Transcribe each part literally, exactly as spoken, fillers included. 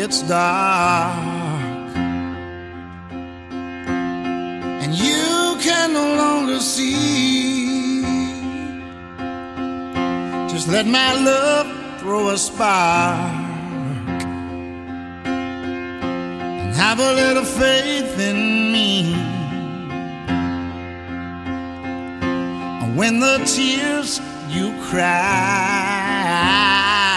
gets dark and you can no longer see, just let my love throw a spark and have a little faith in me. When the tears you cry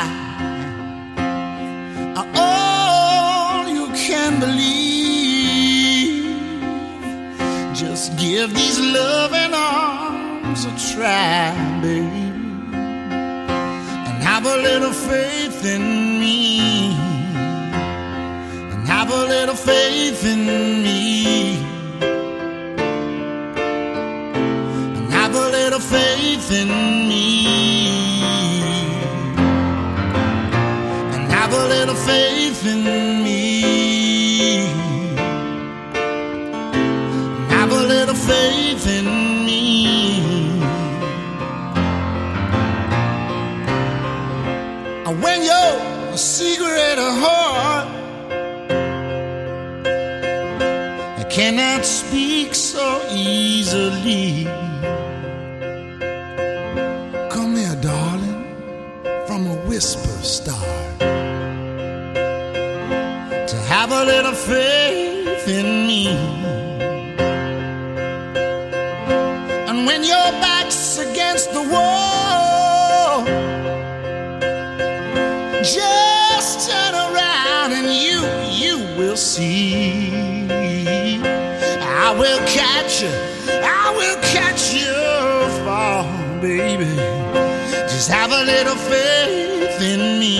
are all you can believe, just give these loving arms a try, baby, and have a little faith in me, and have a little faith in me. Have a little faith in me, and have a little faith in me, and have a little faith in me. When you're a secret of heart, I cannot speak so easily. Darling, from a whisper start to have a little faith in me. And when your back's against the wall, just turn around and you, you will see. I will catch you, I will catch you fall, baby. Just have a little faith in me,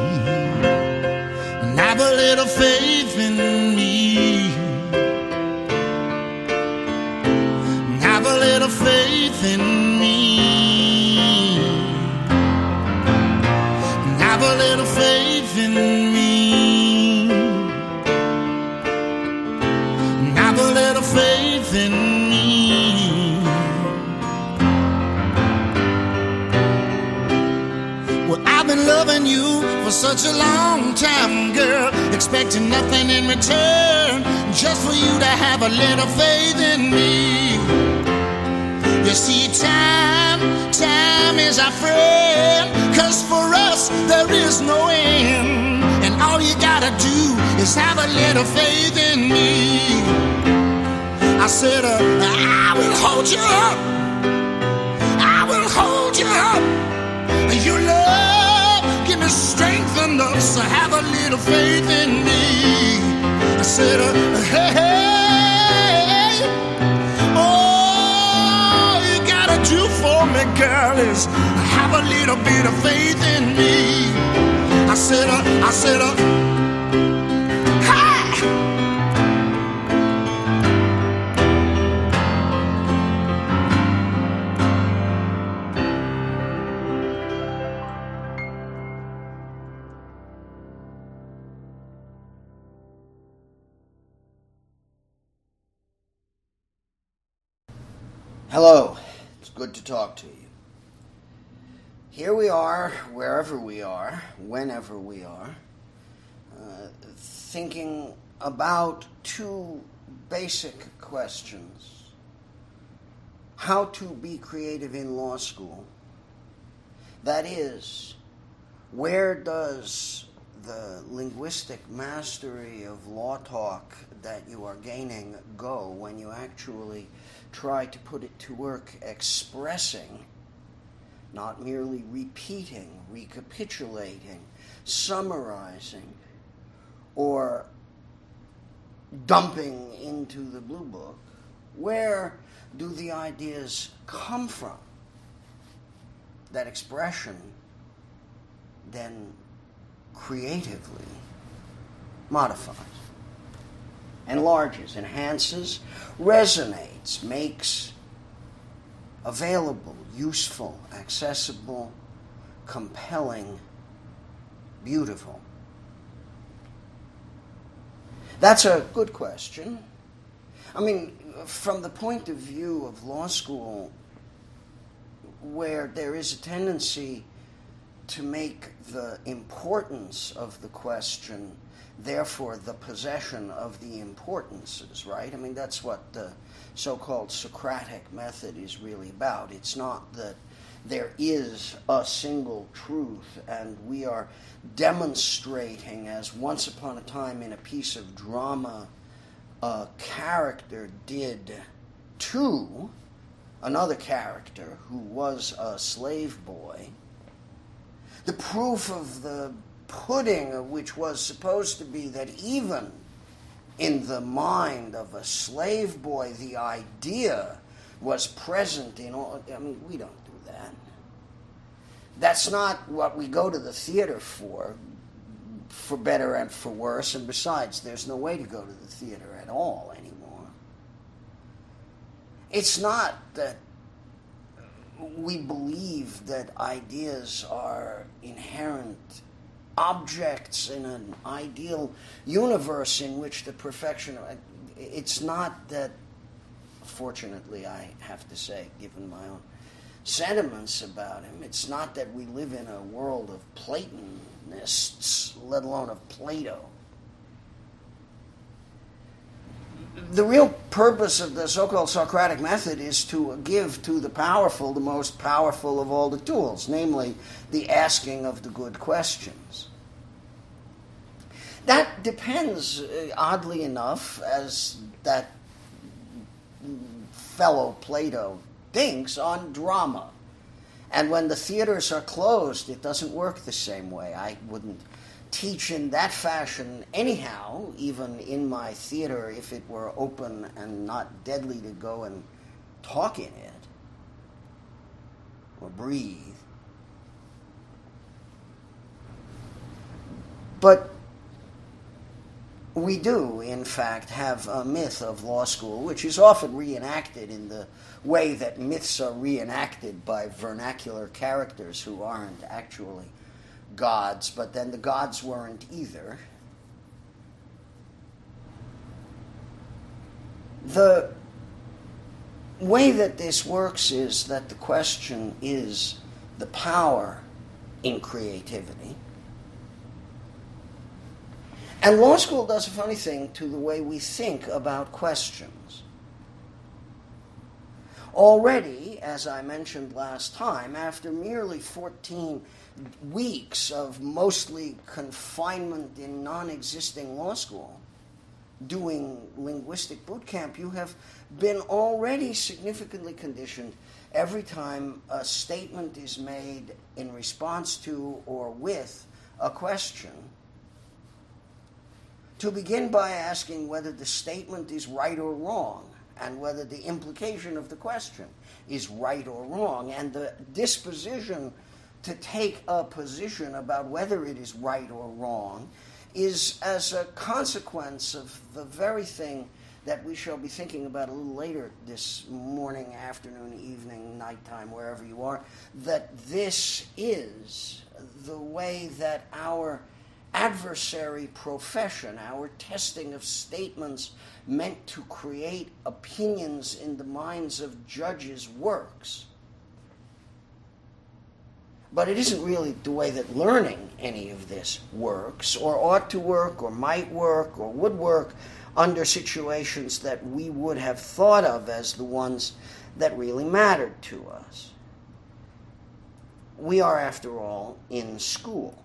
and have a little faith in me, and have a little faith in me, and have a little faith in me, and have a little faith in me. I've been loving you for such a long time, girl, expecting nothing in return, just for you to have a little faith in me. You see, time, time is our friend, 'cause for us there is no end, and all you gotta do is have a little faith in me. I said, uh, I will hold you up, I will hold you up. Your love, give me strength enough to have a little faith in me. I said, uh, hey, hey, all you gotta do for me, girl, is have a little bit of faith in me. I said, uh, I said, uh, hello, it's good to talk to you. Here we are, wherever we are, whenever we are, uh, thinking about two basic questions. How to be creative in law school. That is, where does the linguistic mastery of law talk that you are gaining go when you actually try to put it to work expressing, not merely repeating, recapitulating, summarizing, or dumping into the blue book? Where do the ideas come from? That expression then creatively modifies, enlarges, enhances, resonates, makes available, useful, accessible, compelling, beautiful. That's a good question. I mean, from the point of view of law school, where there is a tendency to make the importance of the question therefore the possession of the importances, right? I mean, that's what the so-called Socratic method is really about. It's not that there is a single truth, and we are demonstrating, as once upon a time in a piece of drama, a character did to another character who was a slave boy, the proof of the pudding, which was supposed to be that even in the mind of a slave boy, the idea was present in all. I mean, we don't do that. That's not what we go to the theater for, for better and for worse, and besides, there's no way to go to the theater at all anymore. It's not that we believe that ideas are inherent objects in an ideal universe in which the perfection of, it's not that, fortunately I have to say, given my own sentiments about him, it's not that we live in a world of Platonists, let alone of Plato. The real purpose of the so-called Socratic method is to give to the powerful the most powerful of all the tools, namely the asking of the good questions. That depends, uh, oddly enough, as that fellow Plato thinks, on drama. And when the theaters are closed, it doesn't work the same way. I wouldn't teach in that fashion anyhow, even in my theater, if it were open and not deadly to go and talk in it or breathe. But we do, in fact, have a myth of law school, which is often reenacted in the way that myths are reenacted by vernacular characters who aren't actually gods, but then the gods weren't either. The way that this works is that the question is the power in creativity. And law school does a funny thing to the way we think about questions. Already, as I mentioned last time, after merely fourteen weeks of mostly confinement in non-existing law school, doing linguistic boot camp, you have been already significantly conditioned every time a statement is made in response to or with a question to begin by asking whether the statement is right or wrong, and whether the implication of the question is right or wrong, and the disposition to take a position about whether it is right or wrong is as a consequence of the very thing that we shall be thinking about a little later this morning, afternoon, evening, nighttime, wherever you are, that this is the way that our adversary profession, our testing of statements meant to create opinions in the minds of judges, works. But it isn't really the way that learning any of this works, or ought to work, or might work, or would work under situations that we would have thought of as the ones that really mattered to us. We are, after all, in school.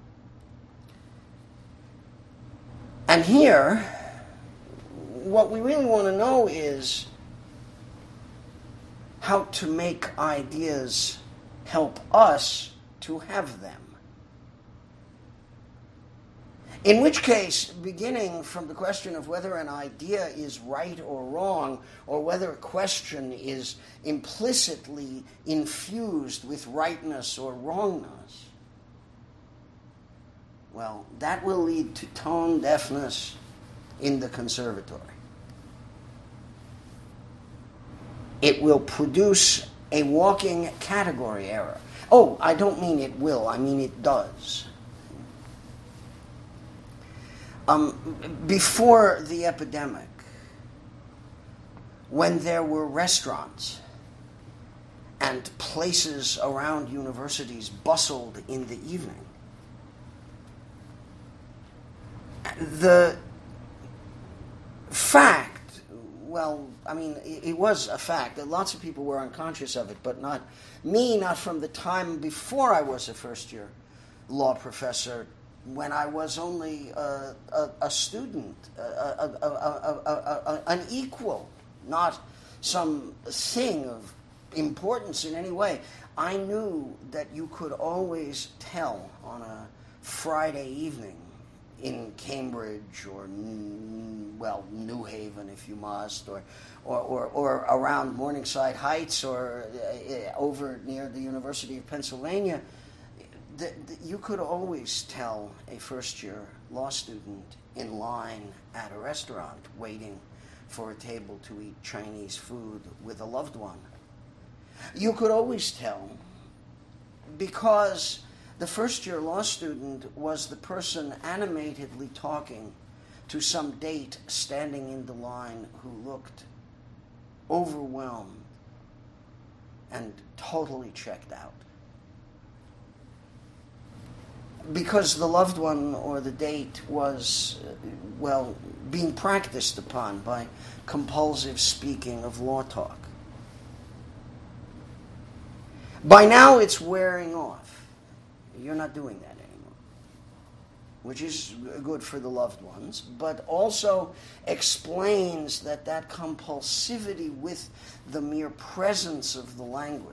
And here, what we really want to know is how to make ideas help us to have them. In which case, beginning from the question of whether an idea is right or wrong, or whether a question is implicitly infused with rightness or wrongness, well, that will lead to tone deafness in the conservatory. It will produce a walking category error. Oh, I don't mean it will, I mean it does. Um, before the epidemic, when there were restaurants and places around universities bustled in the evening, The fact, well, I mean, it, it was a fact that lots of people were unconscious of it, but not me, not from the time before I was a first-year law professor, when I was only a, a, a student, a, a, a, a, an equal, not some thing of importance in any way. I knew that you could always tell on a Friday evening in Cambridge or, well, New Haven if you must, or or, or, or around Morningside Heights or uh, over near the University of Pennsylvania, that, that you could always tell a first-year law student in line at a restaurant waiting for a table to eat Chinese food with a loved one. You could always tell because the first-year law student was the person animatedly talking to some date standing in the line who looked overwhelmed and totally checked out. Because the loved one or the date was, well, being practiced upon by compulsive speaking of law talk. By now it's wearing off. You're not doing that anymore, which is good for the loved ones, but also explains that that compulsivity with the mere presence of the language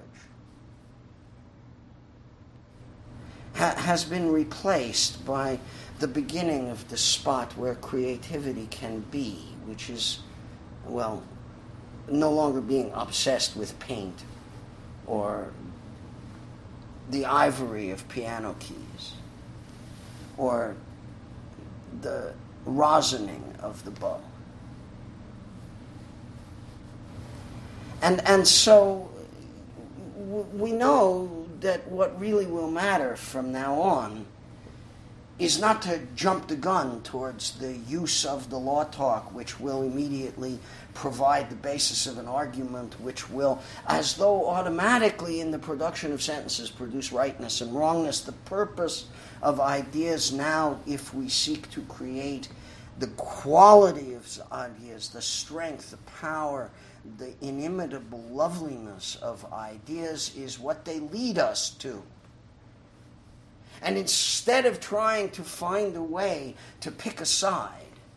ha- has been replaced by the beginning of the spot where creativity can be, which is, well, no longer being obsessed with paint or the ivory of piano keys, or the rosining of the bow. And and so w- we know that what really will matter from now on is not to jump the gun towards the use of the law talk, which will immediately provide the basis of an argument, which will, as though automatically in the production of sentences, produce rightness and wrongness. The purpose of ideas now, if we seek to create the quality of ideas, the strength, the power, the inimitable loveliness of ideas, is what they lead us to. And instead of trying to find a way to pick a side,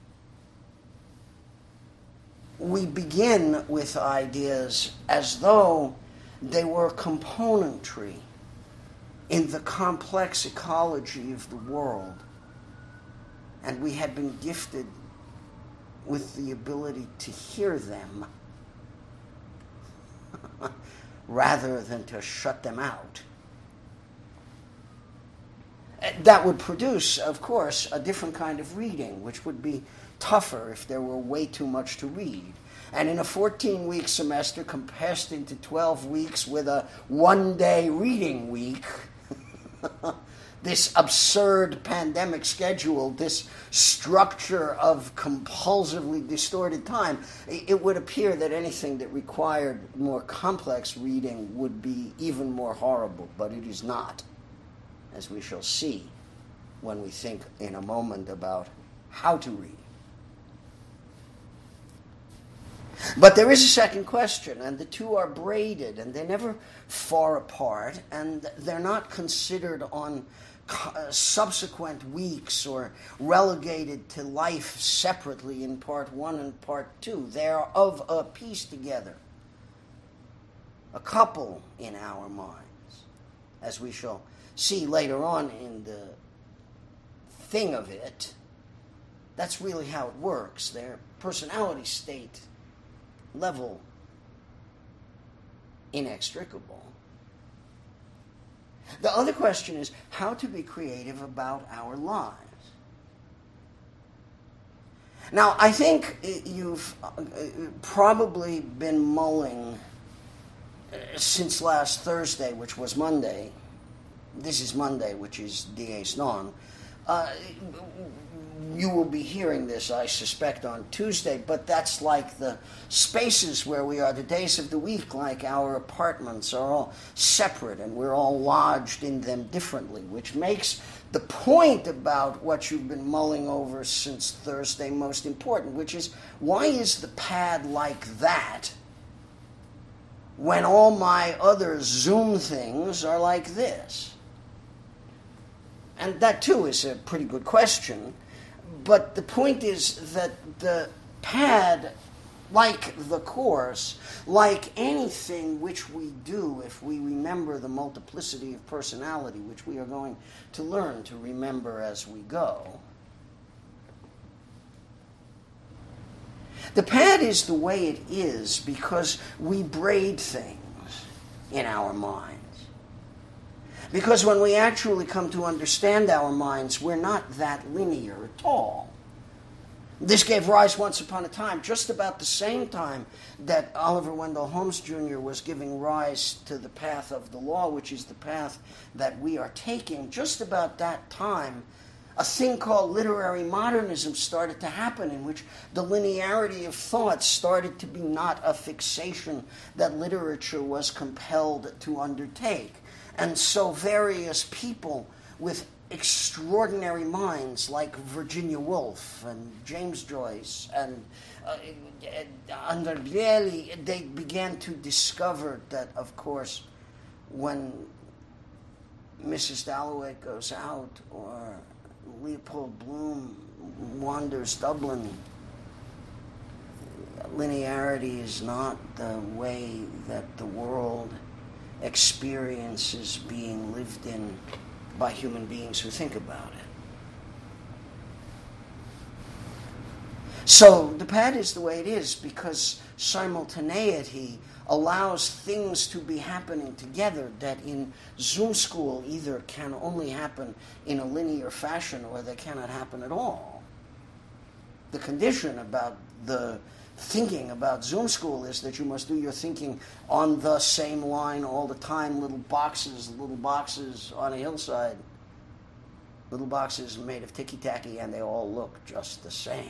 we begin with ideas as though they were componentry in the complex ecology of the world, and we had been gifted with the ability to hear them rather than to shut them out. That would produce, of course, a different kind of reading, which would be tougher if there were way too much to read. And in a fourteen-week semester compressed into twelve weeks with a one-day reading week, this absurd pandemic schedule, this structure of compulsively distorted time, it would appear that anything that required more complex reading would be even more horrible, but it is not, as we shall see when we think in a moment about how to read. But there is a second question, and the two are braided, and they're never far apart, and they're not considered on uh, subsequent weeks or relegated to life separately in part one and part two. They're of a piece together, a couple in our minds, as we shall see later on in the thing of it. That's really how it works. Their personality state level inextricable. The other question is how to be creative about our lives. Now, I think you've probably been mulling since last Thursday, which was Monday. This is Monday, which is Dies Non. Uh, you will be hearing this, I suspect, on Tuesday, but that's like the spaces where we are, the days of the week, like our apartments are all separate and we're all lodged in them differently, which makes the point about what you've been mulling over since Thursday most important, which is, why is the pad like that when all my other Zoom things are like this? And that, too, is a pretty good question. But the point is that the pad, like the course, like anything which we do if we remember the multiplicity of personality, which we are going to learn to remember as we go, the pad is the way it is because we braid things in our minds. Because when we actually come to understand our minds, we're not that linear at all. This gave rise once upon a time, just about the same time that Oliver Wendell Holmes Junior was giving rise to the path of the law, which is the path that we are taking. Just about that time, a thing called literary modernism started to happen, in which the linearity of thought started to be not a fixation that literature was compelled to undertake. And so various people with extraordinary minds like Virginia Woolf and James Joyce and uh, Andreelli, they began to discover that, of course, when Missus Dalloway goes out or Leopold Bloom wanders Dublin, linearity is not the way that the world experiences being lived in by human beings who think about it. So the pad is the way it is because simultaneity allows things to be happening together that in Zoom school either can only happen in a linear fashion or they cannot happen at all. The condition about the thinking about Zoom school is that you must do your thinking on the same line all the time, little boxes, little boxes on a hillside, little boxes made of ticky-tacky, and they all look just the same.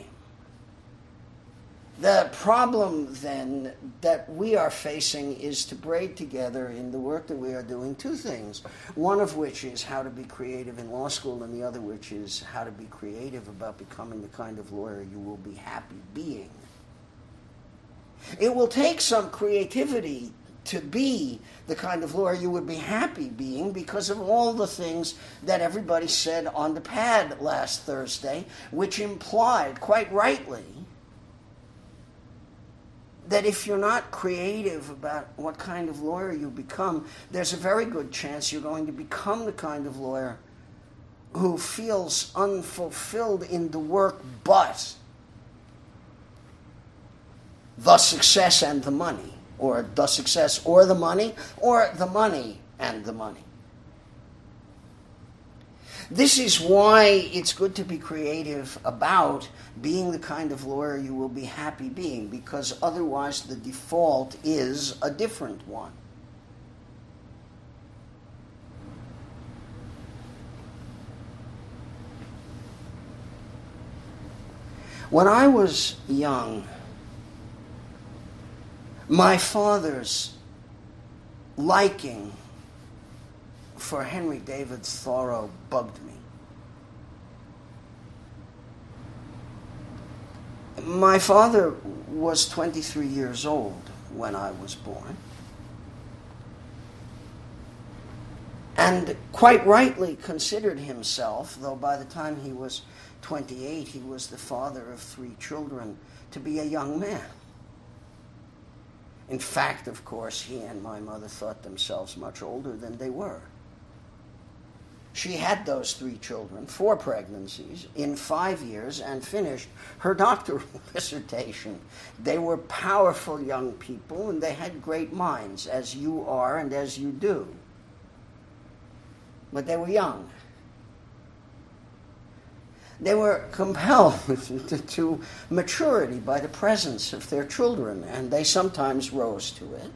The problem, then, that we are facing is to braid together in the work that we are doing two things, one of which is how to be creative in law school, and the other which is how to be creative about becoming the kind of lawyer you will be happy being. It will take some creativity to be the kind of lawyer you would be happy being because of all the things that everybody said on the pad last Thursday, which implied, quite rightly, that if you're not creative about what kind of lawyer you become, there's a very good chance you're going to become the kind of lawyer who feels unfulfilled in the work, but the success and the money, or the success or the money, or the money and the money. This is why it's good to be creative about being the kind of lawyer you will be happy being, because otherwise the default is a different one. When I was young, my father's liking for Henry David Thoreau bugged me. My father was twenty-three years old when I was born, and quite rightly considered himself, though by the time he was twenty-eight he was the father of three children, to be a young man. In fact, of course, he and my mother thought themselves much older than they were. She had those three children, four pregnancies, in five years and finished her doctoral dissertation. They were powerful young people and they had great minds, as you are and as you do. But they were young. They were compelled to maturity by the presence of their children, and they sometimes rose to it.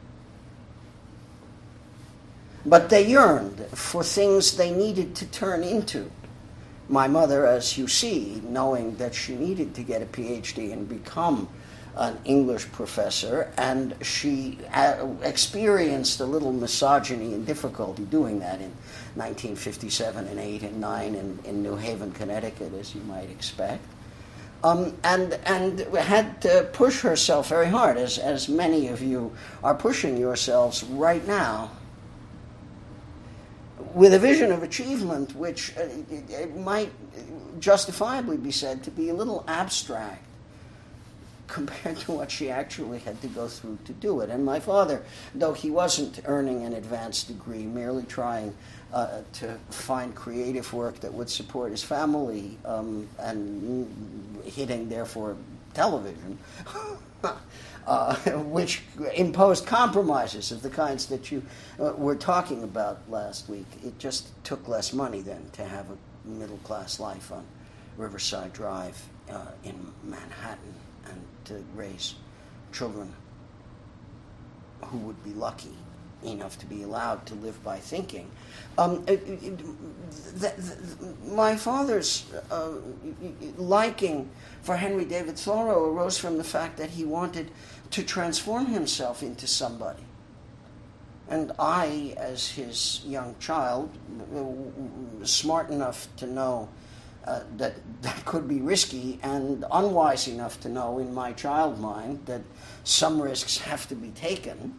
But they yearned for things they needed to turn into. My mother, as you see, knowing that she needed to get a P H D and become an English professor, and she uh, experienced a little misogyny and difficulty doing that in nineteen fifty-seven and eight and nine in, in New Haven, Connecticut, as you might expect. Um, and and had to push herself very hard, as, as many of you are pushing yourselves right now, with a vision of achievement which uh, it, it might justifiably be said to be a little abstract compared to what she actually had to go through to do it. And my father, though he wasn't earning an advanced degree, merely trying uh, to find creative work that would support his family, um, and hitting, therefore, television, uh, which imposed compromises of the kinds that you uh, were talking about last week. It just took less money then to have a middle-class life on Riverside Drive uh, in Manhattan, and to raise children who would be lucky enough to be allowed to live by thinking. Um, it, it, the, the, my father's uh, liking for Henry David Thoreau arose from the fact that he wanted to transform himself into somebody. And I, as his young child, smart enough to know Uh, that that could be risky, and unwise enough to know in my child mind that some risks have to be taken.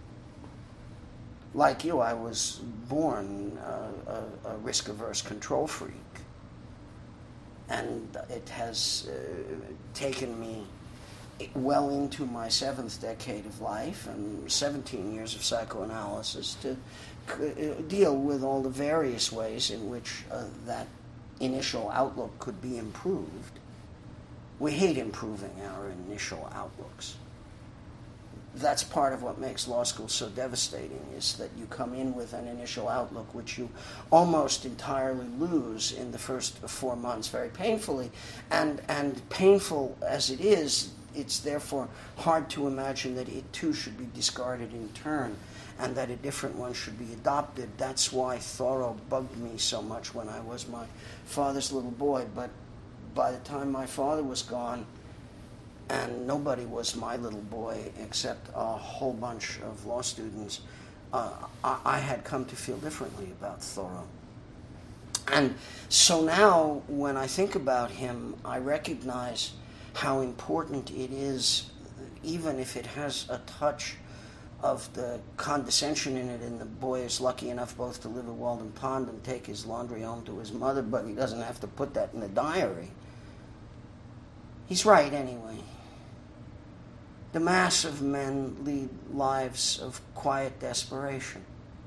Like you, I was born uh, a, a risk-averse control freak. And it has uh, taken me well into my seventh decade of life and seventeen years of psychoanalysis to c- deal with all the various ways in which uh, that initial outlook could be improved. We hate improving our initial outlooks. That's part of what makes law school so devastating, is that you come in with an initial outlook which you almost entirely lose in the first four months very painfully. And, and painful as it is, it's therefore hard to imagine that it too should be discarded in turn, and that a different one should be adopted. That's why Thoreau bugged me so much when I was my father's little boy. But by the time my father was gone, and nobody was my little boy except a whole bunch of law students, uh, I, I had come to feel differently about Thoreau. And so now, when I think about him, I recognize how important it is, even if it has a touch of the condescension in it, and the boy is lucky enough both to live at Walden Pond and take his laundry home to his mother, but he doesn't have to put that in the diary. He's right anyway. The mass of men lead lives of quiet desperation.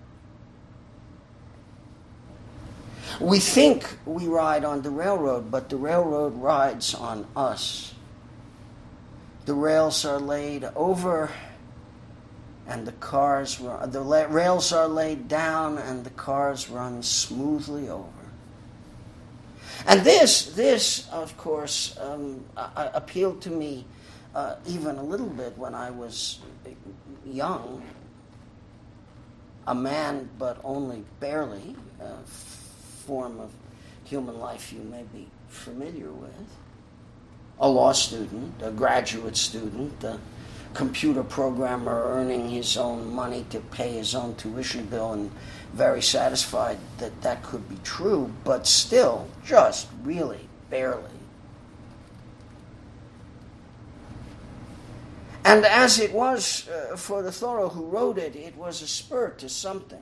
We think we ride on the railroad, but the railroad rides on us. The rails are laid over and the cars run, the la- rails are laid down and the cars run smoothly over. And this, this, of course, um, uh, appealed to me uh, even a little bit when I was young, a man, but only barely, a form of human life you may be familiar with. A law student, a graduate student, a computer programmer earning his own money to pay his own tuition bill, and very satisfied that that could be true, but still just really barely. And as it was uh, for the Thoreau who wrote it, it was a spur to something.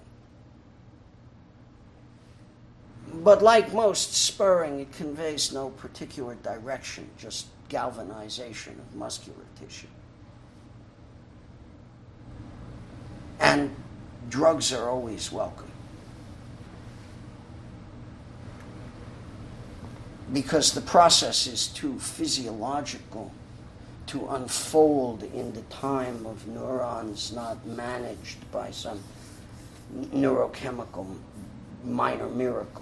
But like most spurring, it conveys no particular direction, just galvanization of muscular tissue. And drugs are always welcome, because the process is too physiological to unfold in the time of neurons not managed by some neurochemical minor miracle.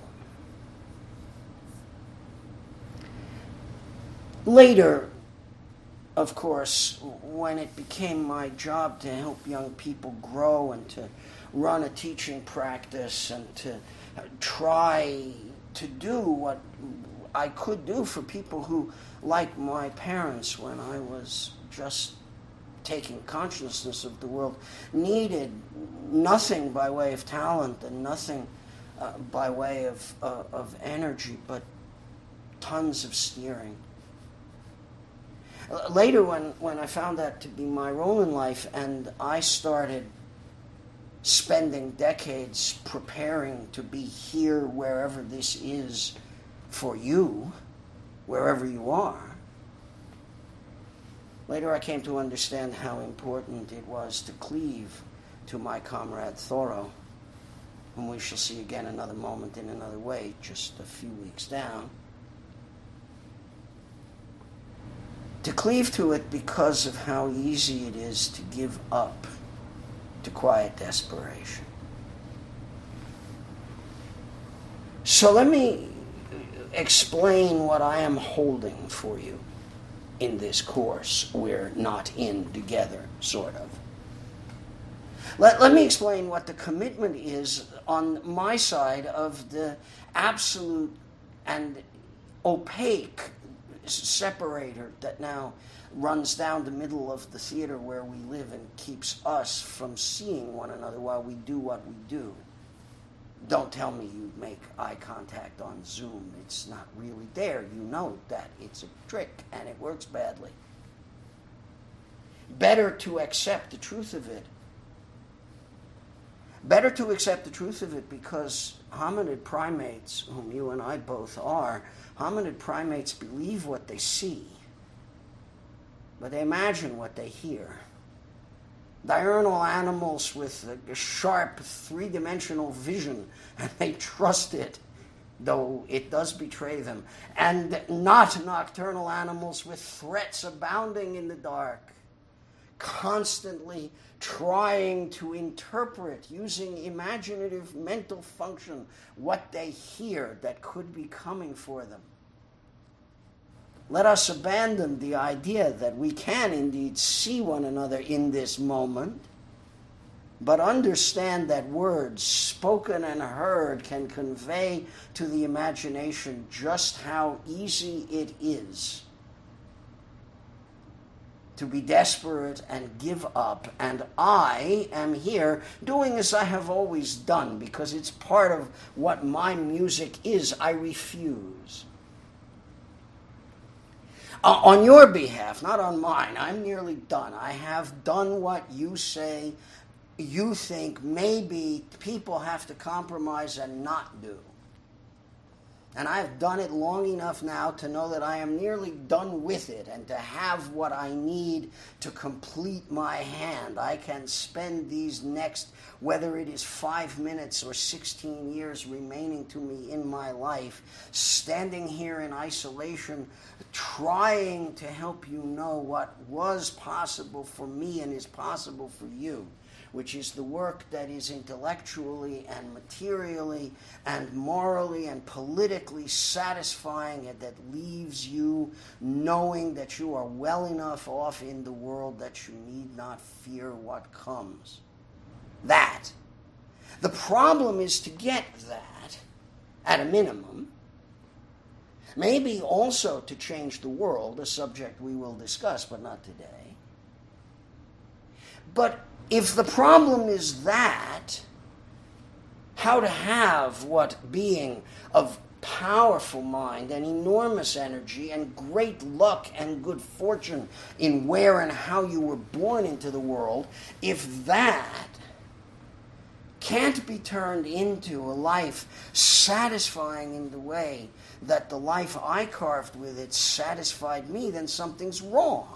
Later, of course, when it became my job to help young people grow and to run a teaching practice and to try to do what I could do for people who, like my parents when I was just taking consciousness of the world, needed nothing by way of talent and nothing uh, by way of, uh, of energy, but tons of steering. Later, when, when I found that to be my role in life, and I started spending decades preparing to be here wherever this is for you, wherever you are, later I came to understand how important it was to cleave to my comrade Thoreau, whom we shall see again another moment in another way, just a few weeks down. To cleave to it because of how easy it is to give up to quiet desperation. So let me explain what I am holding for you in this course we're not in together, sort of. Let, let me explain what the commitment is on my side of the absolute and opaque separator that now runs down the middle of the theater where we live and keeps us from seeing one another while we do what we do. Don't tell me you make eye contact on Zoom. It's not really there. You know that it's a trick and it works badly. Better to accept the truth of it. Better to accept the truth of it because hominid primates, whom you and I both are, hominid primates believe what they see, but they imagine what they hear. Diurnal animals with a sharp three-dimensional vision, and they trust it, though it does betray them. And not nocturnal animals with threats abounding in the dark, constantly trying to interpret, using imaginative mental function, what they hear that could be coming for them. Let us abandon the idea that we can indeed see one another in this moment, but understand that words spoken and heard can convey to the imagination just how easy it is to be desperate and give up. And I am here doing as I have always done, because it's part of what my music is. I refuse. Uh, on your behalf, not on mine, I'm nearly done. I have done what you say you think maybe people have to compromise and not do. And I've done it long enough now to know that I am nearly done with it and to have what I need to complete my hand. I can spend these next, whether it is five minutes or sixteen years remaining to me in my life, standing here in isolation, trying to help you know what was possible for me and is possible for you, which is the work that is intellectually and materially and morally and politically satisfying, and that leaves you knowing that you are well enough off in the world that you need not fear what comes. That. The problem is to get that, at a minimum, maybe also to change the world, a subject we will discuss, but not today. But if the problem is that, how to have what being of powerful mind and enormous energy and great luck and good fortune in where and how you were born into the world, if that can't be turned into a life satisfying in the way that the life I carved with it satisfied me, then something's wrong.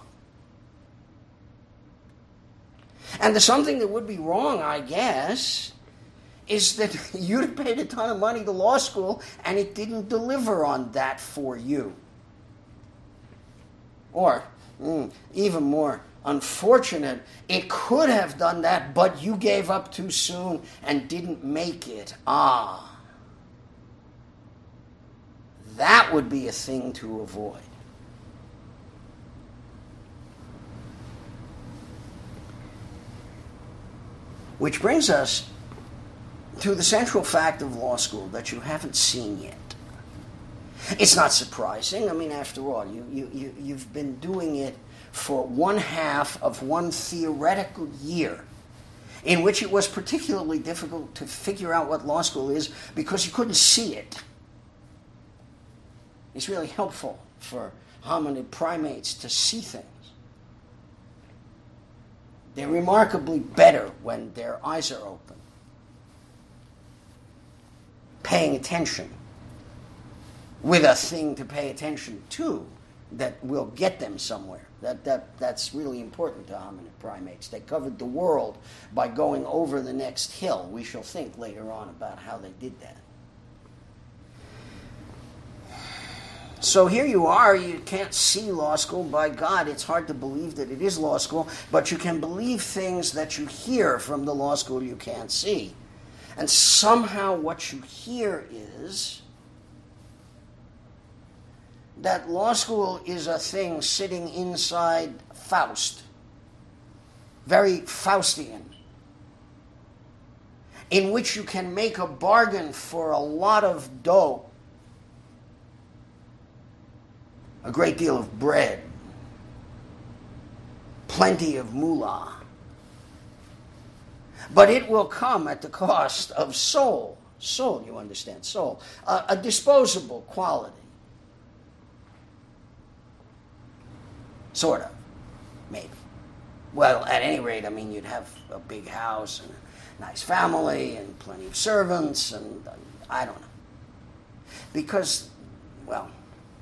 And the something that would be wrong, I guess, is that you'd paid a ton of money to law school and it didn't deliver on that for you. Or, mm, even more unfortunate, it could have done that, but you gave up too soon and didn't make it. Ah. That would be a thing to avoid. Which brings us to the central fact of law school that you haven't seen yet. It's not surprising. I mean, after all, you, you, you, you've been doing it for one half of one theoretical year, in which it was particularly difficult to figure out what law school is because you couldn't see it. It's really helpful for hominid primates to see things. They're remarkably better when their eyes are open, paying attention, with a thing to pay attention to that will get them somewhere. That, that, that's really important to hominid primates. They covered the world by going over the next hill. We shall think later on about how they did that. So here you are, you can't see law school. By God, it's hard to believe that it is law school, but you can believe things that you hear from the law school you can't see. And somehow what you hear is that law school is a thing sitting inside Faust, very Faustian, in which you can make a bargain for a lot of dough, a great deal of bread, plenty of moolah. But it will come at the cost of soul. Soul, you understand, soul. Uh, a disposable quality. Sort of, maybe. Well, at any rate, I mean, you'd have a big house and a nice family and plenty of servants and uh, I don't know. Because, well,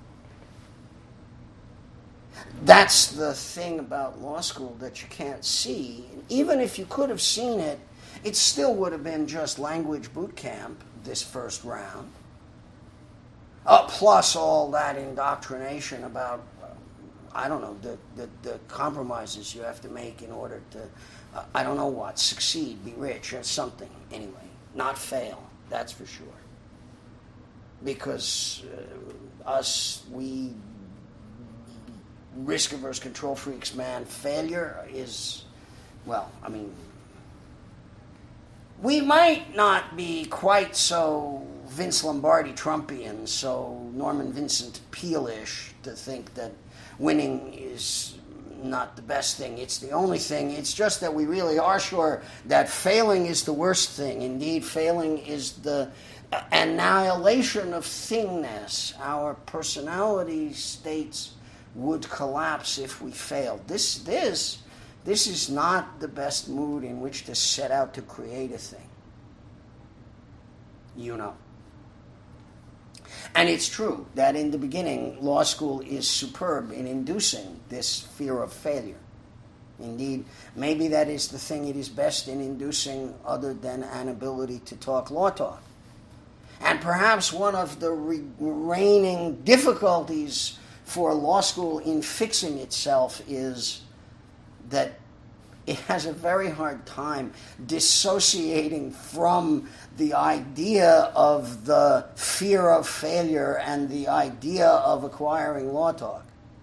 that's the thing about law school that you can't see. Even if you could have seen it, it still would have been just language boot camp this first round. Uh, plus all that indoctrination about, uh, I don't know, the, the, the compromises you have to make in order to, uh, I don't know what, succeed, be rich, or something. Anyway, not fail, that's for sure. Because uh, us, we... risk-averse control freaks, man, failure is, well, I mean, we might not be quite so Vince Lombardi Trumpian, so Norman Vincent Peale-ish to think that winning is not the best thing. It's the only thing. It's just that we really are sure that failing is the worst thing. Indeed, failing is the annihilation of thingness. Our personality states would collapse if we failed. This, this, this is not the best mood in which to set out to create a thing. You know. And it's true that in the beginning, law school is superb in inducing this fear of failure. Indeed, maybe that is the thing it is best in inducing other than an ability to talk law talk. And perhaps one of the re- reigning difficulties for law school in fixing itself is that it has a very hard time dissociating from the idea of the fear of failure and the idea of acquiring law talk.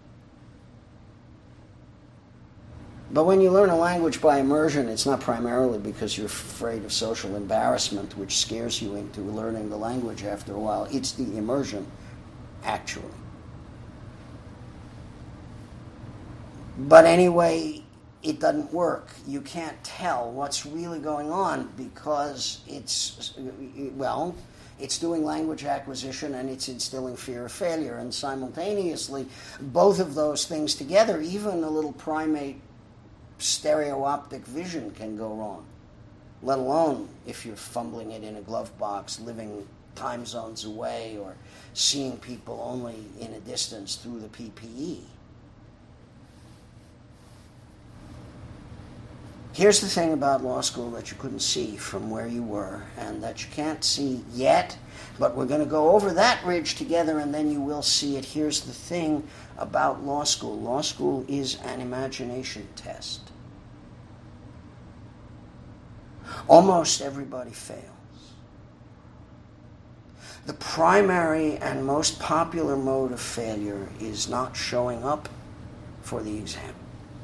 But when you learn a language by immersion, it's not primarily because you're afraid of social embarrassment, which scares you into learning the language after a while. It's the immersion, actually. But anyway, it doesn't work. You can't tell what's really going on because it's, well, it's doing language acquisition and it's instilling fear of failure. And simultaneously, both of those things together, even a little primate stereooptic vision can go wrong, let alone if you're fumbling it in a glove box, living time zones away, or seeing people only in a distance through the P P E. Here's the thing about law school that you couldn't see from where you were and that you can't see yet, but we're going to go over that ridge together and then you will see it. Here's the thing about law school. Law school is an imagination test. Almost everybody fails. The primary and most popular mode of failure is not showing up for the exam.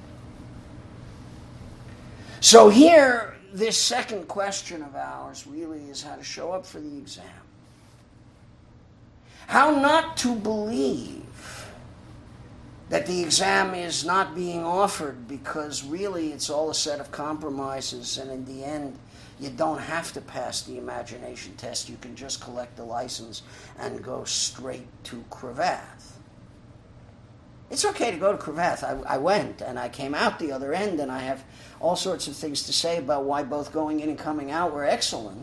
So here, this second question of ours really is how to show up for the exam. How not to believe that the exam is not being offered because really it's all a set of compromises, and in the end you don't have to pass the imagination test. You can just collect the license and go straight to Cravath. It's okay to go to Cravath. I, I went and I came out the other end, and I have all sorts of things to say about why both going in and coming out were excellent.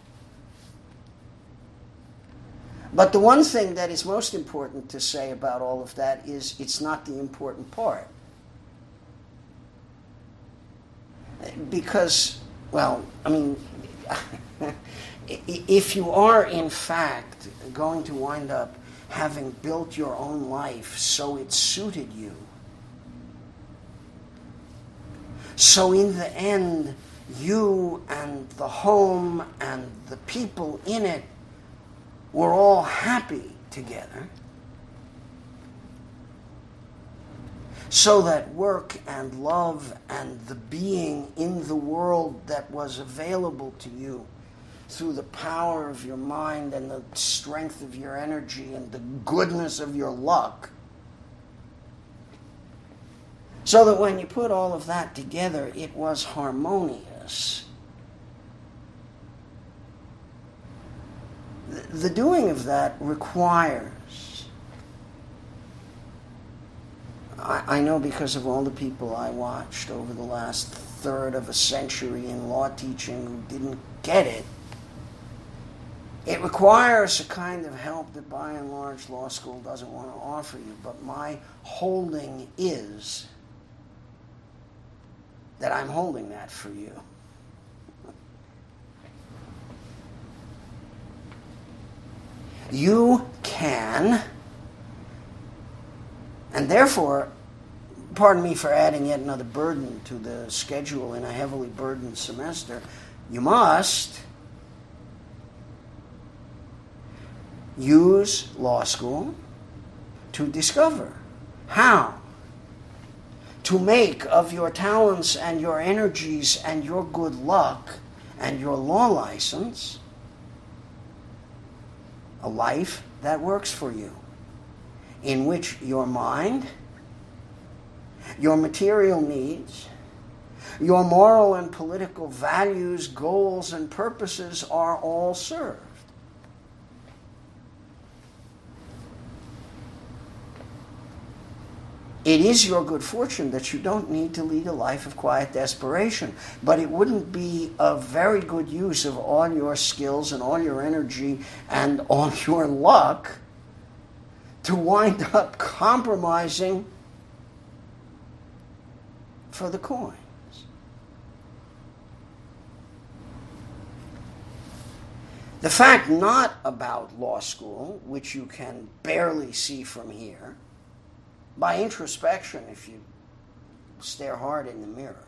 But the one thing that is most important to say about all of that is it's not the important part. Because, well, I mean, if you are in fact going to wind up having built your own life so it suited you, so in the end, you and the home and the people in it were all happy together, so that work and love and the being in the world that was available to you through the power of your mind and the strength of your energy and the goodness of your luck, so that when you put all of that together, it was harmonious. The doing of that requires, I, I know because of all the people I watched over the last third of a century in law teaching who didn't get it, it requires a kind of help that by and large law school doesn't want to offer you. But my holding is that I'm holding that for you. You can, and therefore, pardon me for adding yet another burden to the schedule in a heavily burdened semester, you must use law school to discover how to make of your talents and your energies and your good luck and your law license a life that works for you, in which your mind, your material needs, your moral and political values, goals, and purposes are all served. It is your good fortune that you don't need to lead a life of quiet desperation, but it wouldn't be a very good use of all your skills and all your energy and all your luck to wind up compromising for the coins. The fact not about law school, which you can barely see from here, by introspection, if you stare hard in the mirror.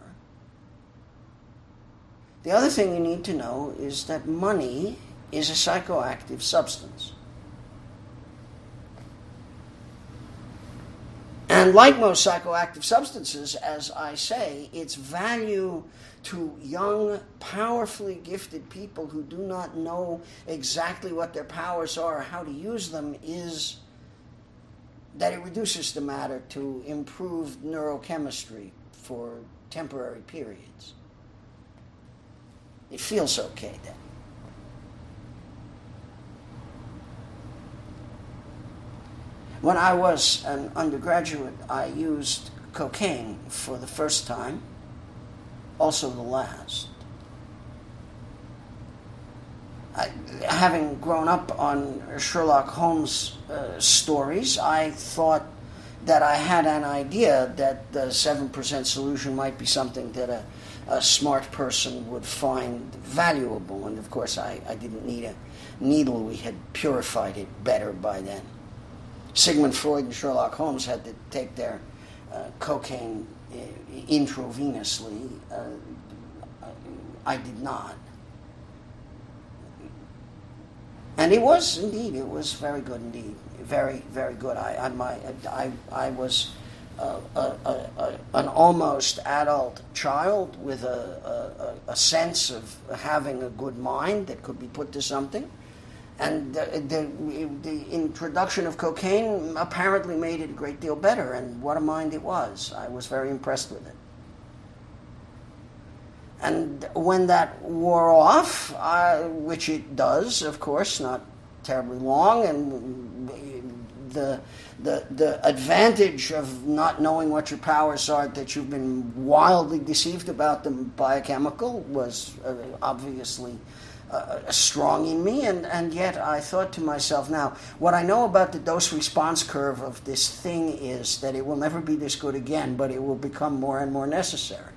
The other thing you need to know is that money is a psychoactive substance. And like most psychoactive substances, as I say, its value to young, powerfully gifted people who do not know exactly what their powers are or how to use them is that it reduces the matter to improved neurochemistry for temporary periods. It feels okay then. When I was an undergraduate, I used cocaine for the first time, also the last. I, having grown up on Sherlock Holmes uh, stories, I thought that I had an idea that the seven percent solution might be something that a, a smart person would find valuable. And of course, I, I didn't need a needle. We had purified it better by then. Sigmund Freud and Sherlock Holmes had to take their uh, cocaine uh, intravenously. Uh, I did not. And it was, indeed, it was very good indeed. Very, very good. I I, my, I, I was uh, a, a, a, an almost adult child with a, a, a sense of having a good mind that could be put to something. And the, the, the introduction of cocaine apparently made it a great deal better, and what a mind it was. I was very impressed with it. And when that wore off, uh, which it does, of course, not terribly long, and the, the, the advantage of not knowing what your powers are, that you've been wildly deceived about them by a chemical, was uh, obviously Uh, strong in me, and, and yet I thought to myself, now, what I know about the dose-response curve of this thing is that it will never be this good again, but it will become more and more necessary.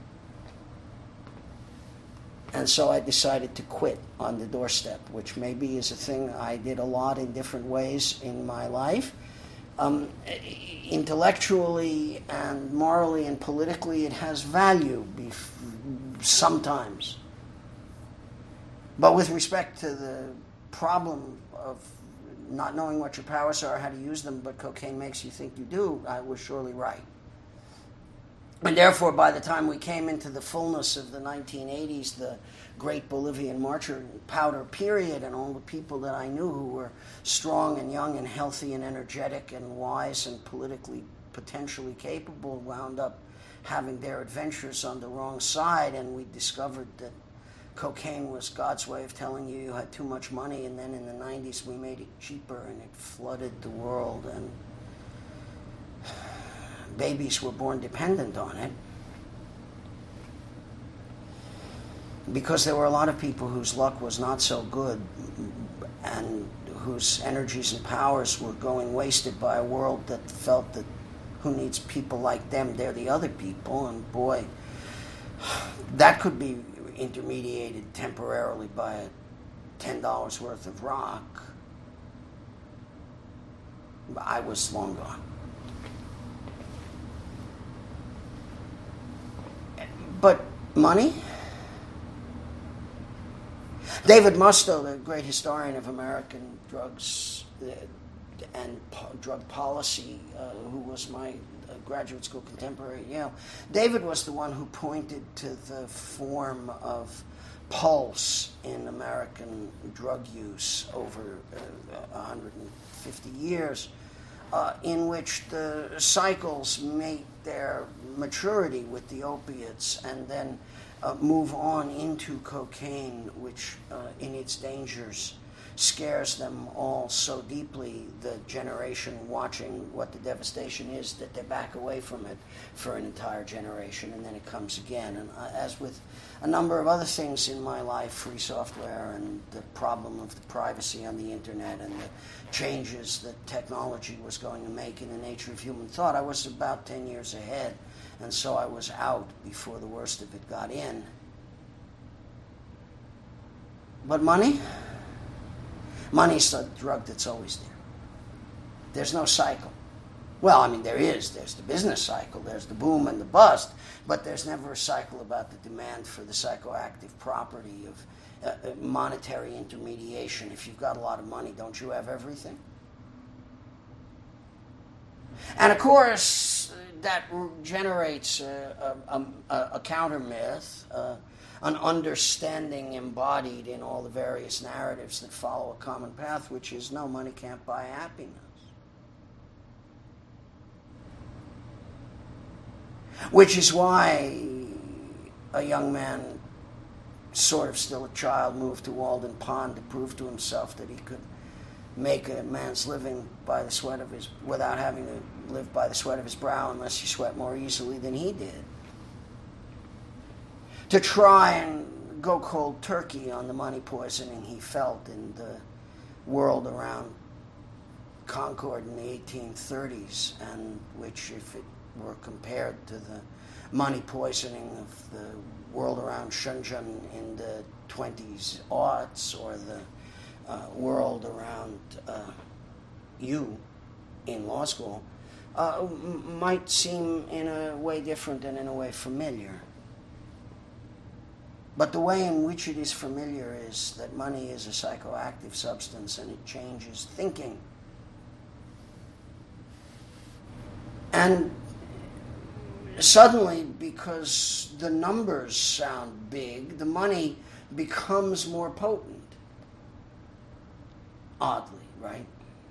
And so I decided to quit on the doorstep, which maybe is a thing I did a lot in different ways in my life. Um, intellectually and morally and politically, it has value bef- sometimes. But with respect to the problem of not knowing what your powers are, how to use them, but cocaine makes you think you do, I was surely right. And therefore, by the time we came into the fullness of the nineteen eighties, the great Bolivian marching powder period, and all the people that I knew who were strong and young and healthy and energetic and wise and politically potentially capable wound up having their adventures on the wrong side, and we discovered that cocaine was God's way of telling you you had too much money, and then in the nineties we made it cheaper and it flooded the world, and babies were born dependent on it. Because there were a lot of people whose luck was not so good and whose energies and powers were going wasted by a world that felt that who needs people like them? They're the other people, and boy, that could be intermediated temporarily by a ten dollars worth of rock. I was long gone. But money? David Musto, the great historian of American drugs and drug policy, uh, who was my graduate school contemporary at Yale, David was the one who pointed to the form of pulse in American drug use over uh, one hundred fifty years, uh, in which the cycles make their maturity with the opiates and then uh, move on into cocaine, which uh, in its dangers scares them all so deeply, the generation watching what the devastation is, that they back away from it for an entire generation, and then it comes again. And uh, as with a number of other things in my life, free software and the problem of the privacy on the internet and the changes that technology was going to make in the nature of human thought, I was about ten years ahead, and so I was out before the worst of it got in. But money? Money's a drug that's always there. There's no cycle. Well, I mean, there is. There's the business cycle. There's the boom and the bust. But there's never a cycle about the demand for the psychoactive property of uh, monetary intermediation. If you've got a lot of money, don't you have everything? And, of course, that generates a, a, a, a counter myth, uh, an understanding embodied in all the various narratives that follow a common path, which is no, money can't buy happiness. Which is why a young man, sort of still a child, moved to Walden Pond to prove to himself that he could make a man's living by the sweat of his, without having to live by the sweat of his brow, unless he sweat more easily than he did. To try and go cold turkey on the money poisoning he felt in the world around Concord in the eighteen thirties, and which, if it were compared to the money poisoning of the world around Shenzhen in the twenties aughts, or the uh, world around uh, you in law school, uh, m- might seem in a way different and in a way familiar. But the way in which it is familiar is that money is a psychoactive substance and it changes thinking. And suddenly, because the numbers sound big, the money becomes more potent. oddly, right?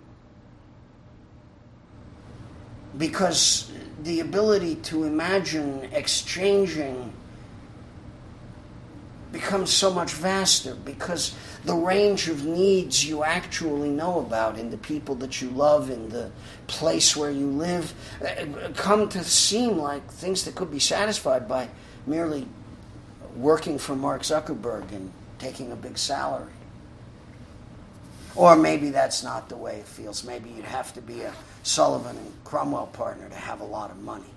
Because the ability to imagine exchanging becomes so much vaster, because the range of needs you actually know about in the people that you love, in the place where you live, come to seem like things that could be satisfied by merely working for Mark Zuckerberg and taking a big salary. Or maybe that's not the way it feels. Maybe you'd have to be a Sullivan and Cromwell partner to have a lot of money.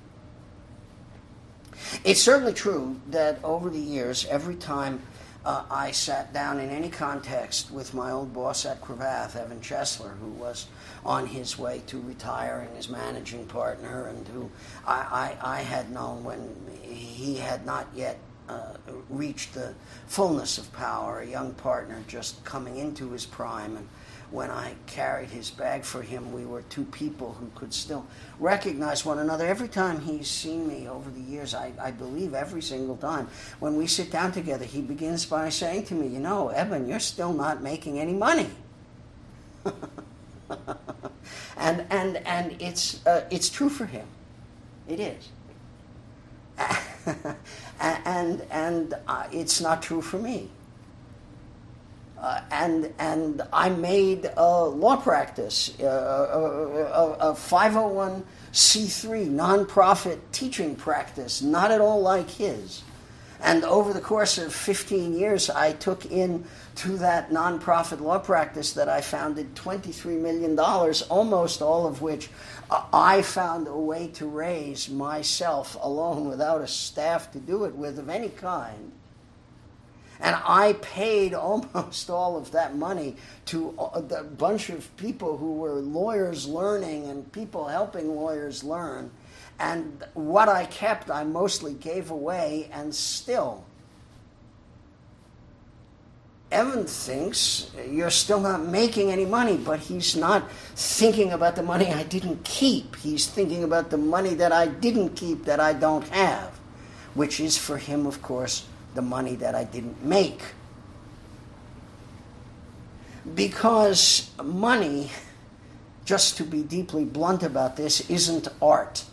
It's certainly true that over the years, every time uh, I sat down in any context with my old boss at Cravath, Evan Chesler, who was on his way to retiring as managing partner, and who I, I, I had known when he had not yet uh, reached the fullness of power, a young partner just coming into his prime. And when I carried his bag for him, we were two people who could still recognize one another. Every time he's seen me over the years, I, I believe every single time, when we sit down together, he begins by saying to me, you know, Eben, you're still not making any money. and and and it's uh, it's true for him. It is. and and uh, it's not true for me. Uh, and and I made a law practice, uh, a, a five oh one c three nonprofit teaching practice, not at all like his. And over the course of fifteen years, I took in to that nonprofit law practice that I founded twenty-three million dollars, almost all of which I found a way to raise myself alone without a staff to do it with of any kind. And I paid almost all of that money to a bunch of people who were lawyers learning and people helping lawyers learn. And what I kept, I mostly gave away, and still, Evan thinks you're still not making any money, but he's not thinking about the money I didn't keep. He's thinking about the money that I didn't keep, that I don't have, which is for him, of course, the money that I didn't make. Because money, just to be deeply blunt about this, isn't art.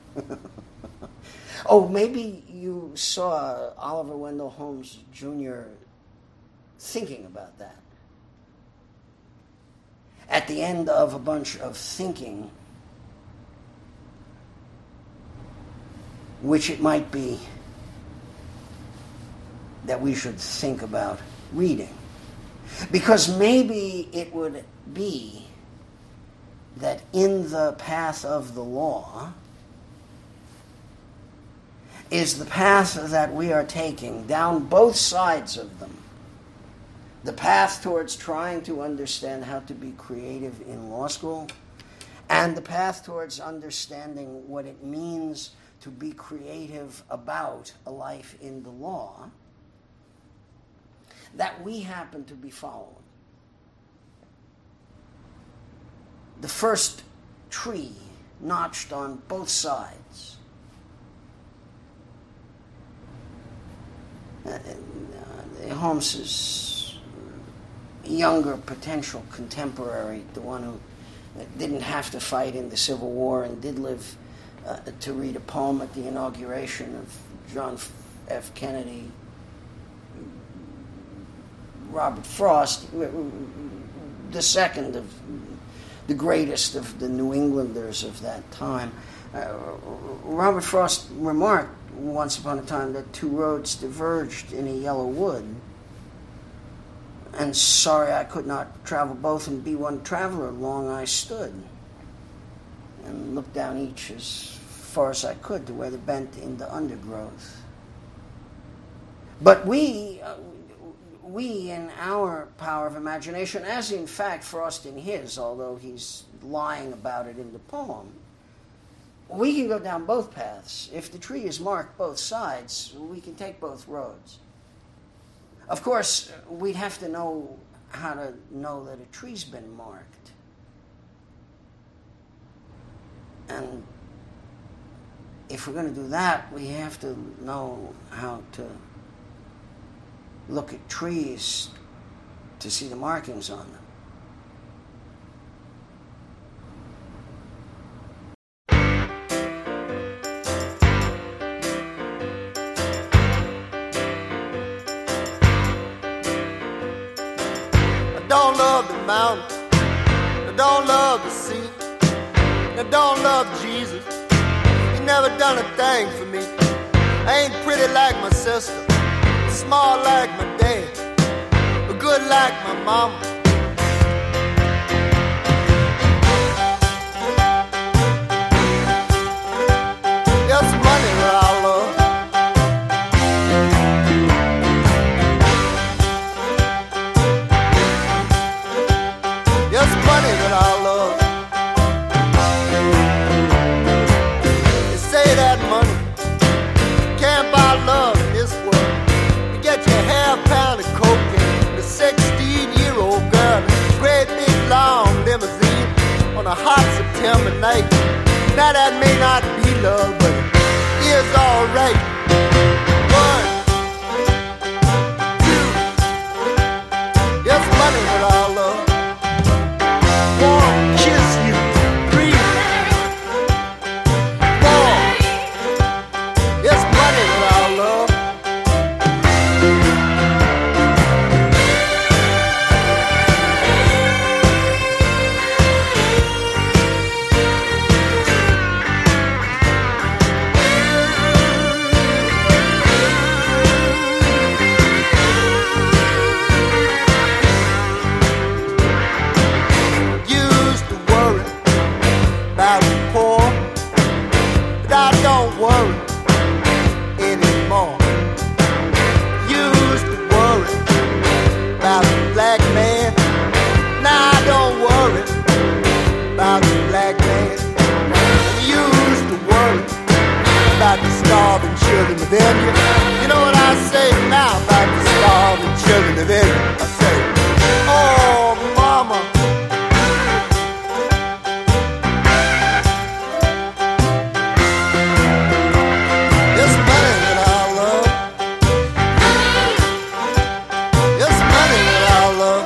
Oh, maybe you saw Oliver Wendell Holmes Junior thinking about that. At the end of a bunch of thinking, which it might be that we should think about reading. Because maybe it would be that in the path of the law is the path that we are taking down both sides of them. The path towards trying to understand how to be creative in law school, and the path towards understanding what it means to be creative about a life in the law, that we happen to be following. The first tree notched on both sides. Uh, uh, Holmes's younger potential contemporary, the one who didn't have to fight in the Civil War and did live uh, to read a poem at the inauguration of John F. Kennedy, Robert Frost, the second of the greatest of the New Englanders of that time. Uh, Robert Frost remarked once upon a time that two roads diverged in a yellow wood, and sorry I could not travel both and be one traveler, long I stood and looked down each as far as I could to where the bent in the undergrowth. But we... Uh, We, in our power of imagination, as in fact Frost in his, although he's lying about it in the poem, we can go down both paths. If the tree is marked both sides, we can take both roads. Of course, we'd have to know how to know that a tree's been marked. And if we're going to do that, we have to know how to look at trees to see the markings on them. mountain. I don't love the sea. I don't love Jesus. He never done a thing for me. I ain't pretty like my sister, small like my dad, but good like my mama. There's money that I love. There's money that I love. They say that money can't buy love in this world. You get your half pound of cocaine and a sixteen-year-old girl in a great big long limousine on a hot September night. Now that may not be love, but it is alright. One, two, there's money that I love. One, kiss you. Three, four, there's money that I love. Used to worry about the poor, but I don't worry anymore. Used to worry about the black man, now I don't worry about the black man. Used to worry about the starving children of India. You know what I say now about the starving children of India? I say, oh mama, there's money that I love. There's money that I love.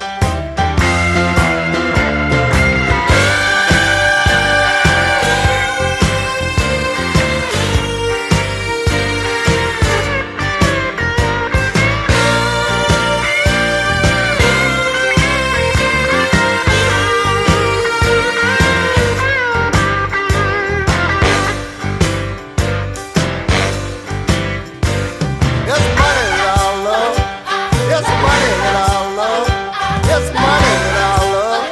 There's money that I love. There's money that I love. There's money that I love.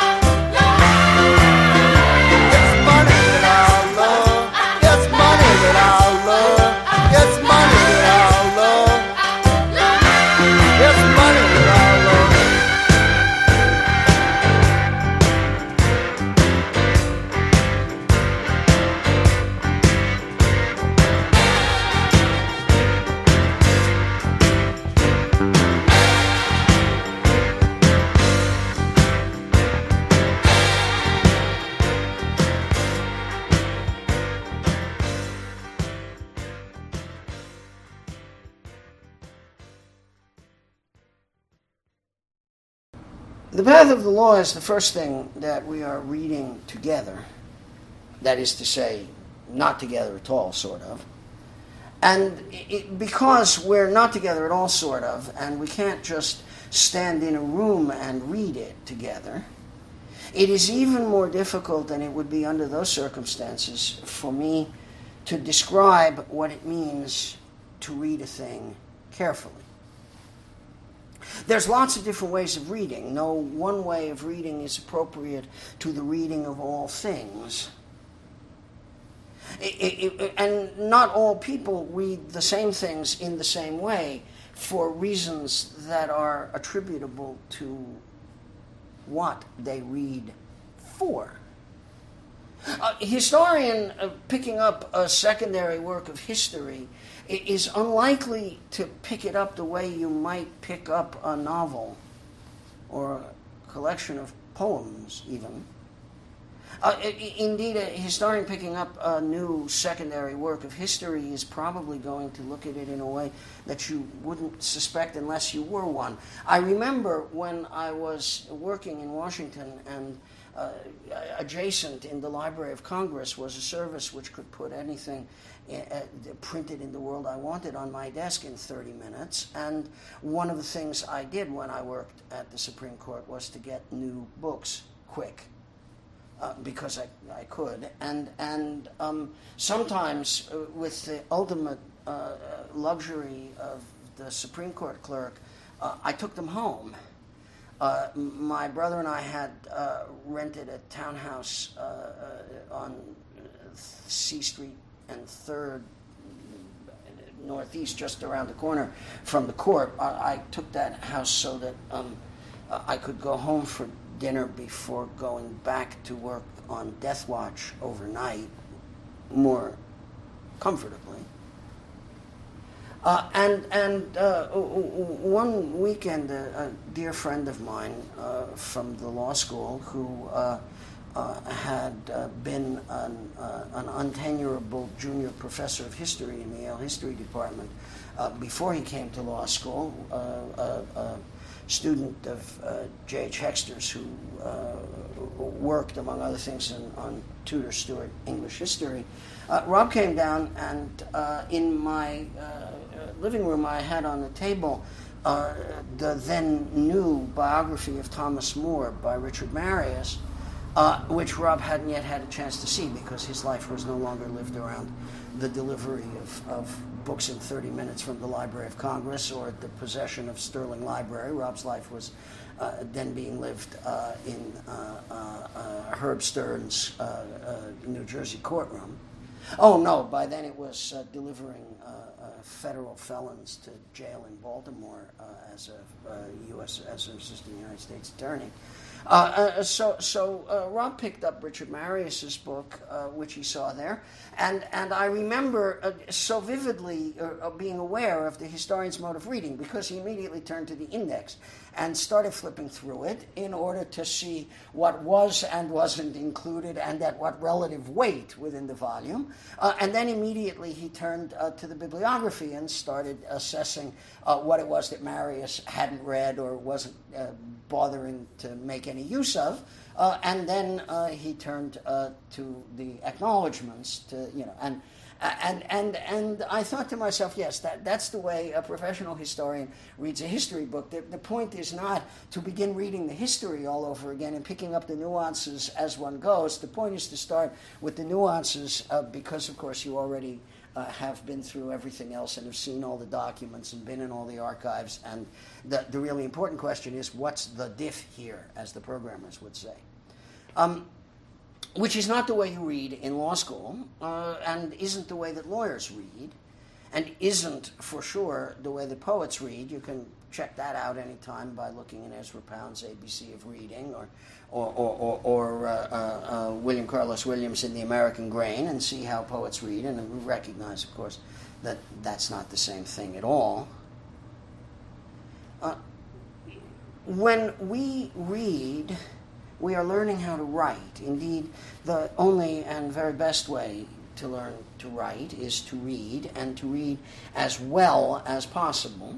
There's money that I love. There's money that I love. There's money that I love. There's money that I love. The Path of the Law is the first thing that we are reading together. That is to say, not together at all, sort of. And it, because we're not together at all, sort of, and we can't just stand in a room and read it together, it is even more difficult than it would be under those circumstances for me to describe what it means to read a thing carefully. There's lots of different ways of reading. No one way of reading is appropriate to the reading of all things. It, it, it, and not all people read the same things in the same way for reasons that are attributable to what they read for. A historian uh, picking up a secondary work of history is unlikely to pick it up the way you might pick up a novel or a collection of poems, even. Uh, indeed, a historian picking up a new secondary work of history is probably going to look at it in a way that you wouldn't suspect unless you were one. I remember when I was working in Washington and uh, adjacent in the Library of Congress was a service which could put anything uh, printed in the world I wanted on my desk in thirty minutes. And one of the things I did when I worked at the Supreme Court was to get new books quick. Uh, because I, I could, and and um, sometimes uh, with the ultimate uh, luxury of the Supreme Court clerk, uh, I took them home. Uh, my brother and I had uh, rented a townhouse uh, uh, on C Street and Third Northeast, just around the corner from the court. I, I took that house so that um, I could go home for dinner before going back to work on Death Watch overnight more comfortably. Uh, and and uh, one weekend, a, a dear friend of mine uh, from the law school who uh, uh, had uh, been an, uh, an untenurable junior professor of history in the Yale History Department uh, before he came to law school, uh, uh, uh, student of uh, J H Hexter's, who uh, worked, among other things, in, on Tudor Stuart English history. Uh, Rob came down, and uh, in my uh, living room I had on the table uh, the then new biography of Thomas More by Richard Marius, uh, which Rob hadn't yet had a chance to see because his life was no longer lived around the delivery of, of books in thirty minutes from the Library of Congress or the possession of Sterling Library. Rob's life was uh, then being lived uh, in uh, uh, uh, Herb Stern's uh, uh, New Jersey courtroom. Oh, no, by then it was uh, delivering uh, uh, federal felons to jail in Baltimore uh, as a uh, U S as an assistant United States attorney. Uh, uh, so so uh, Rob picked up Richard Marius's book, uh, which he saw there, and, and I remember uh, so vividly uh, being aware of the historian's mode of reading because he immediately turned to the index and started flipping through it in order to see what was and wasn't included and at what relative weight within the volume. Uh, and then immediately he turned uh, to the bibliography and started assessing uh, what it was that Marius hadn't read or wasn't uh, bothering to make any use of. Uh, and then uh, he turned uh, to the acknowledgments, to, you know, and And and and I thought to myself, yes, that, that's the way a professional historian reads a history book. The, the point is not to begin reading the history all over again and picking up the nuances as one goes. The point is to start with the nuances uh, because, of course, you already uh, have been through everything else and have seen all the documents and been in all the archives. And the, the really important question is, what's the diff here, as the programmers would say? Um, Which is not the way you read in law school, uh, and isn't the way that lawyers read, and isn't, for sure, the way that poets read. You can check that out anytime by looking in Ezra Pound's A B C of Reading, or or, or, or, or uh, uh, uh, William Carlos Williams in The American Grain, and see how poets read, and recognize, of course, that that's not the same thing at all. Uh, when we read, we are learning how to write. Indeed, the only and very best way to learn to write is to read, and to read as well as possible.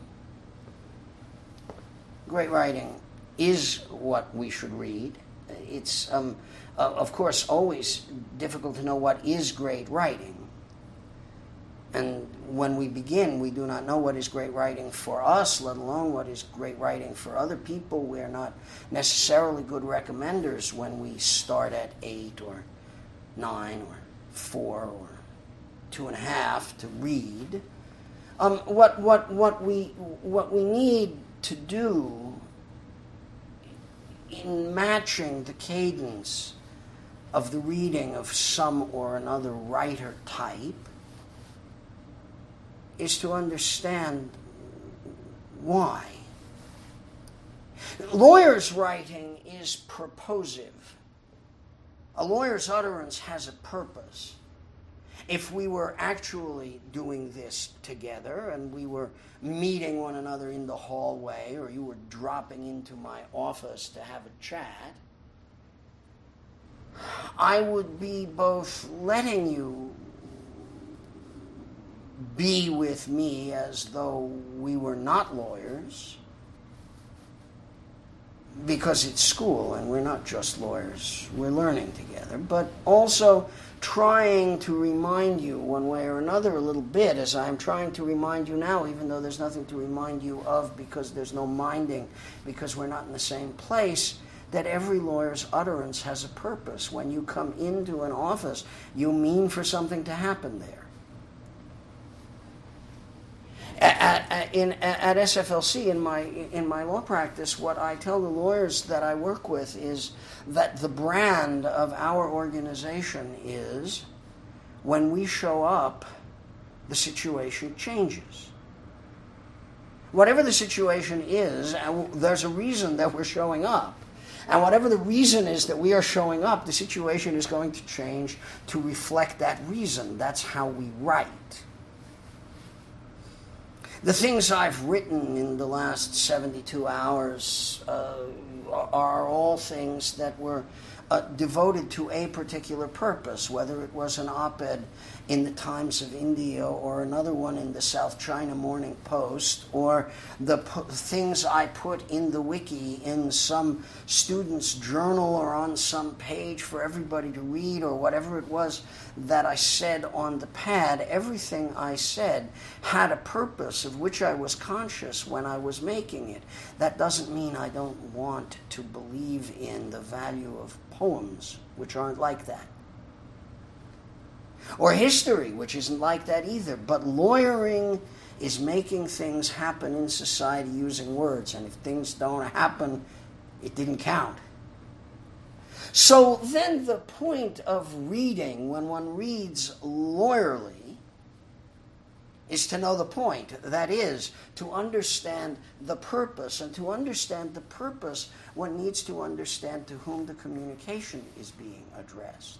Great writing is what we should read. It's, um, uh, of course, always difficult to know what is great writing. And when we begin, we do not know what is great writing for us, let alone what is great writing for other people. We are not necessarily good recommenders when we start at eight or nine or four or two and a half to read. Um, what what what we what we need to do in matching the cadence of the reading of some or another writer type is to understand why. Lawyer's writing is purposive. A lawyer's utterance has a purpose. If we were actually doing this together and we were meeting one another in the hallway, or you were dropping into my office to have a chat, I would be both letting you be with me as though we were not lawyers, because it's school and we're not just lawyers, we're learning together, but also trying to remind you one way or another a little bit, as I'm trying to remind you now, even though there's nothing to remind you of because there's no minding, because we're not in the same place, that every lawyer's utterance has a purpose. When you come into an office, you mean for something to happen there. At, at, in, at S F L C, in my, in my law practice, what I tell the lawyers that I work with is that the brand of our organization is, when we show up, the situation changes. Whatever the situation is, there's a reason that we're showing up. And whatever the reason is that we are showing up, the situation is going to change to reflect that reason. That's how we write. The things I've written in the last seventy-two hours uh, are all things that were uh, devoted to a particular purpose, whether it was an op-ed in the Times of India or another one in the South China Morning Post, or the p- things I put in the wiki in some student's journal or on some page for everybody to read, or whatever it was that I said on the pad. Everything I said had a purpose of which I was conscious when I was making it. That doesn't mean I don't want to believe in the value of poems, which aren't like that. Or history, which isn't like that either. But lawyering is making things happen in society using words. And if things don't happen, it didn't count. So then the point of reading, when one reads lawyerly, is to know the point. That is, to understand the purpose. And to understand the purpose, one needs to understand to whom the communication is being addressed.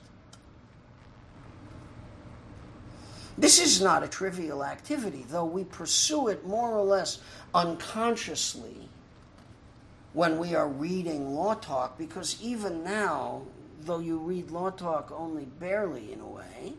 This is not a trivial activity, though we pursue it more or less unconsciously when we are reading Law Talk, because even now, though you read Law Talk only barely in a way,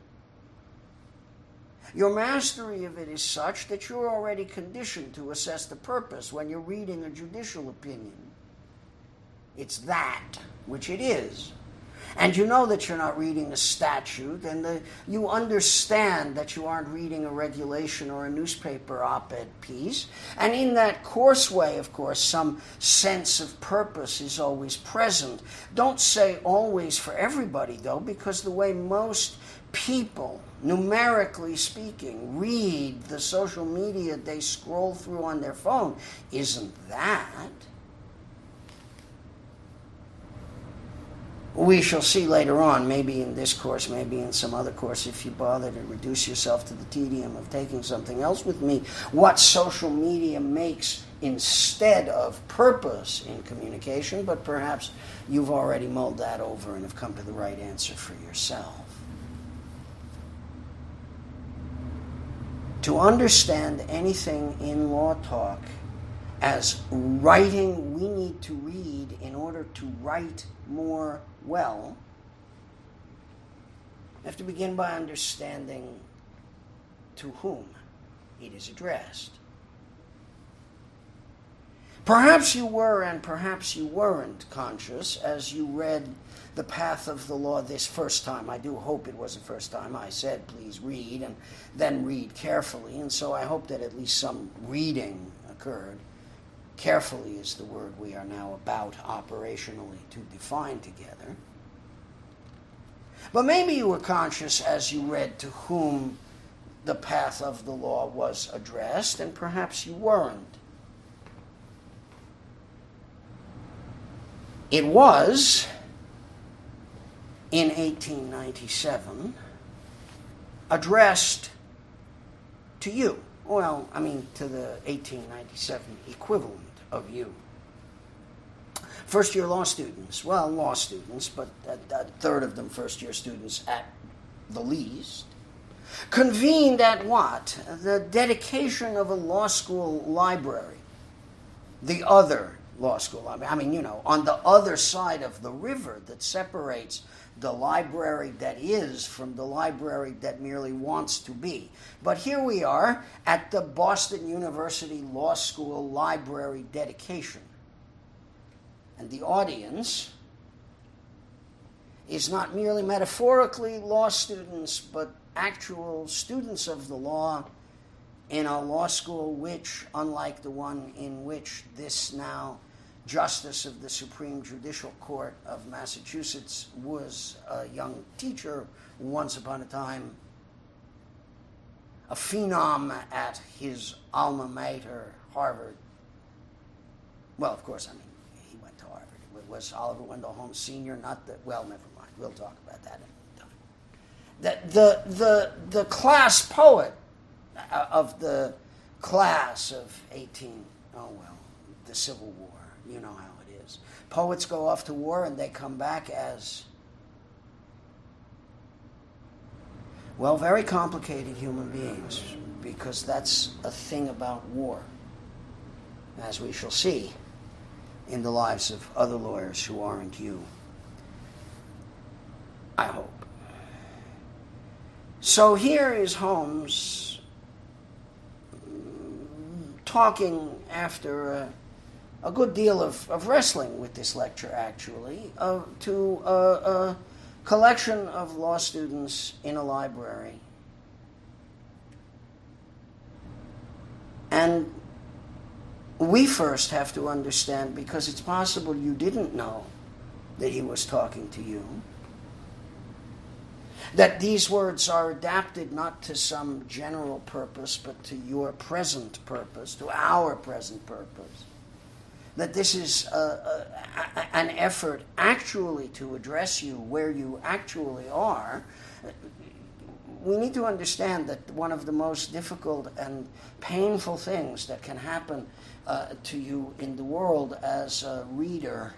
your mastery of it is such that you're already conditioned to assess the purpose when you're reading a judicial opinion. It's that, which it is. And you know that you're not reading a statute, and the, you understand that you aren't reading a regulation or a newspaper op-ed piece. And in that coarse way, of course, some sense of purpose is always present. Don't say always for everybody, though, because the way most people, numerically speaking, read the social media they scroll through on their phone isn't that. We shall see later on, maybe in this course, maybe in some other course, if you bother to reduce yourself to the tedium of taking something else with me, what social media makes instead of purpose in communication, but perhaps you've already mulled that over and have come to the right answer for yourself. To understand anything in Law Talk as writing we need to read in order to write more well, you have to begin by understanding to whom it is addressed. Perhaps you were and perhaps you weren't conscious as you read The Path of the Law this first time. I do hope it was the first time I said, please read, and then read carefully. And so I hope that at least some reading occurred. Carefully is the word we are now about operationally to define together. But maybe you were conscious as you read to whom the path of the law was addressed, and perhaps you weren't. It was, in eighteen ninety-seven, addressed to you. Well, I mean, to the eighteen ninety-seven equivalent of you. First-year law students, well, law students, but a, a third of them first-year students at the least, convened at what? The dedication of a law school library. The other law school library. I mean, you know, on the other side of the river that separates the library that is from the library that merely wants to be. But here we are at the Boston University Law School Library dedication. And the audience is not merely metaphorically law students, but actual students of the law in a law school which, unlike the one in which this now Justice of the Supreme Judicial Court of Massachusetts was a young teacher once upon a time, a phenom at his alma mater, Harvard. Well, of course, I mean, he went to Harvard. Was Oliver Wendell Holmes Senior not the, well, never mind. We'll talk about that another time. That the, the, the class poet of the class of eighteen, oh well, the Civil War, you know how it is. Poets go off to war and they come back as, well, very complicated human beings, because that's a thing about war, as we shall see in the lives of other lawyers who aren't you. I hope. So here is Holmes talking after a, a good deal of, of wrestling with this lecture, actually, uh, to a, a collection of law students in a library. And we first have to understand, because it's possible you didn't know that he was talking to you, that these words are adapted not to some general purpose, but to your present purpose, to our present purpose. That this is a, a, a, an effort actually to address you where you actually are. We need to understand that one of the most difficult and painful things that can happen uh, to you in the world as a reader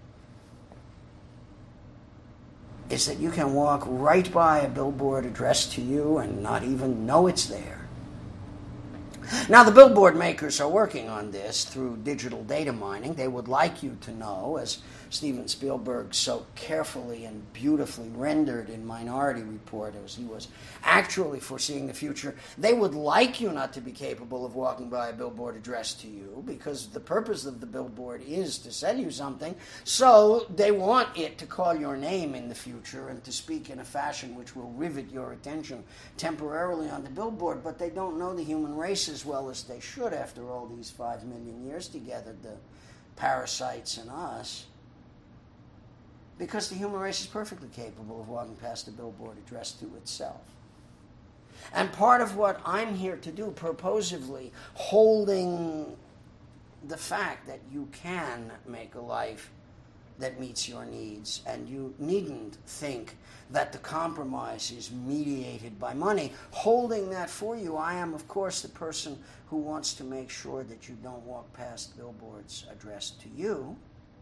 is that you can walk right by a billboard addressed to you and not even know it's there. Now, the billboard makers are working on this through digital data mining. They would like you to know, as Steven Spielberg so carefully and beautifully rendered in Minority Report, as he was actually foreseeing the future, they would like you not to be capable of walking by a billboard addressed to you, because the purpose of the billboard is to sell you something, so they want it to call your name in the future and to speak in a fashion which will rivet your attention temporarily on the billboard, but they don't know the human race as well as they should after all these five million years together, the parasites and us. Because the human race is perfectly capable of walking past a billboard addressed to itself. And part of what I'm here to do, purposively, holding the fact that you can make a life that meets your needs, and you needn't think that the compromise is mediated by money. Holding that for you, I am, of course, the person who wants to make sure that you don't walk past billboards addressed to you.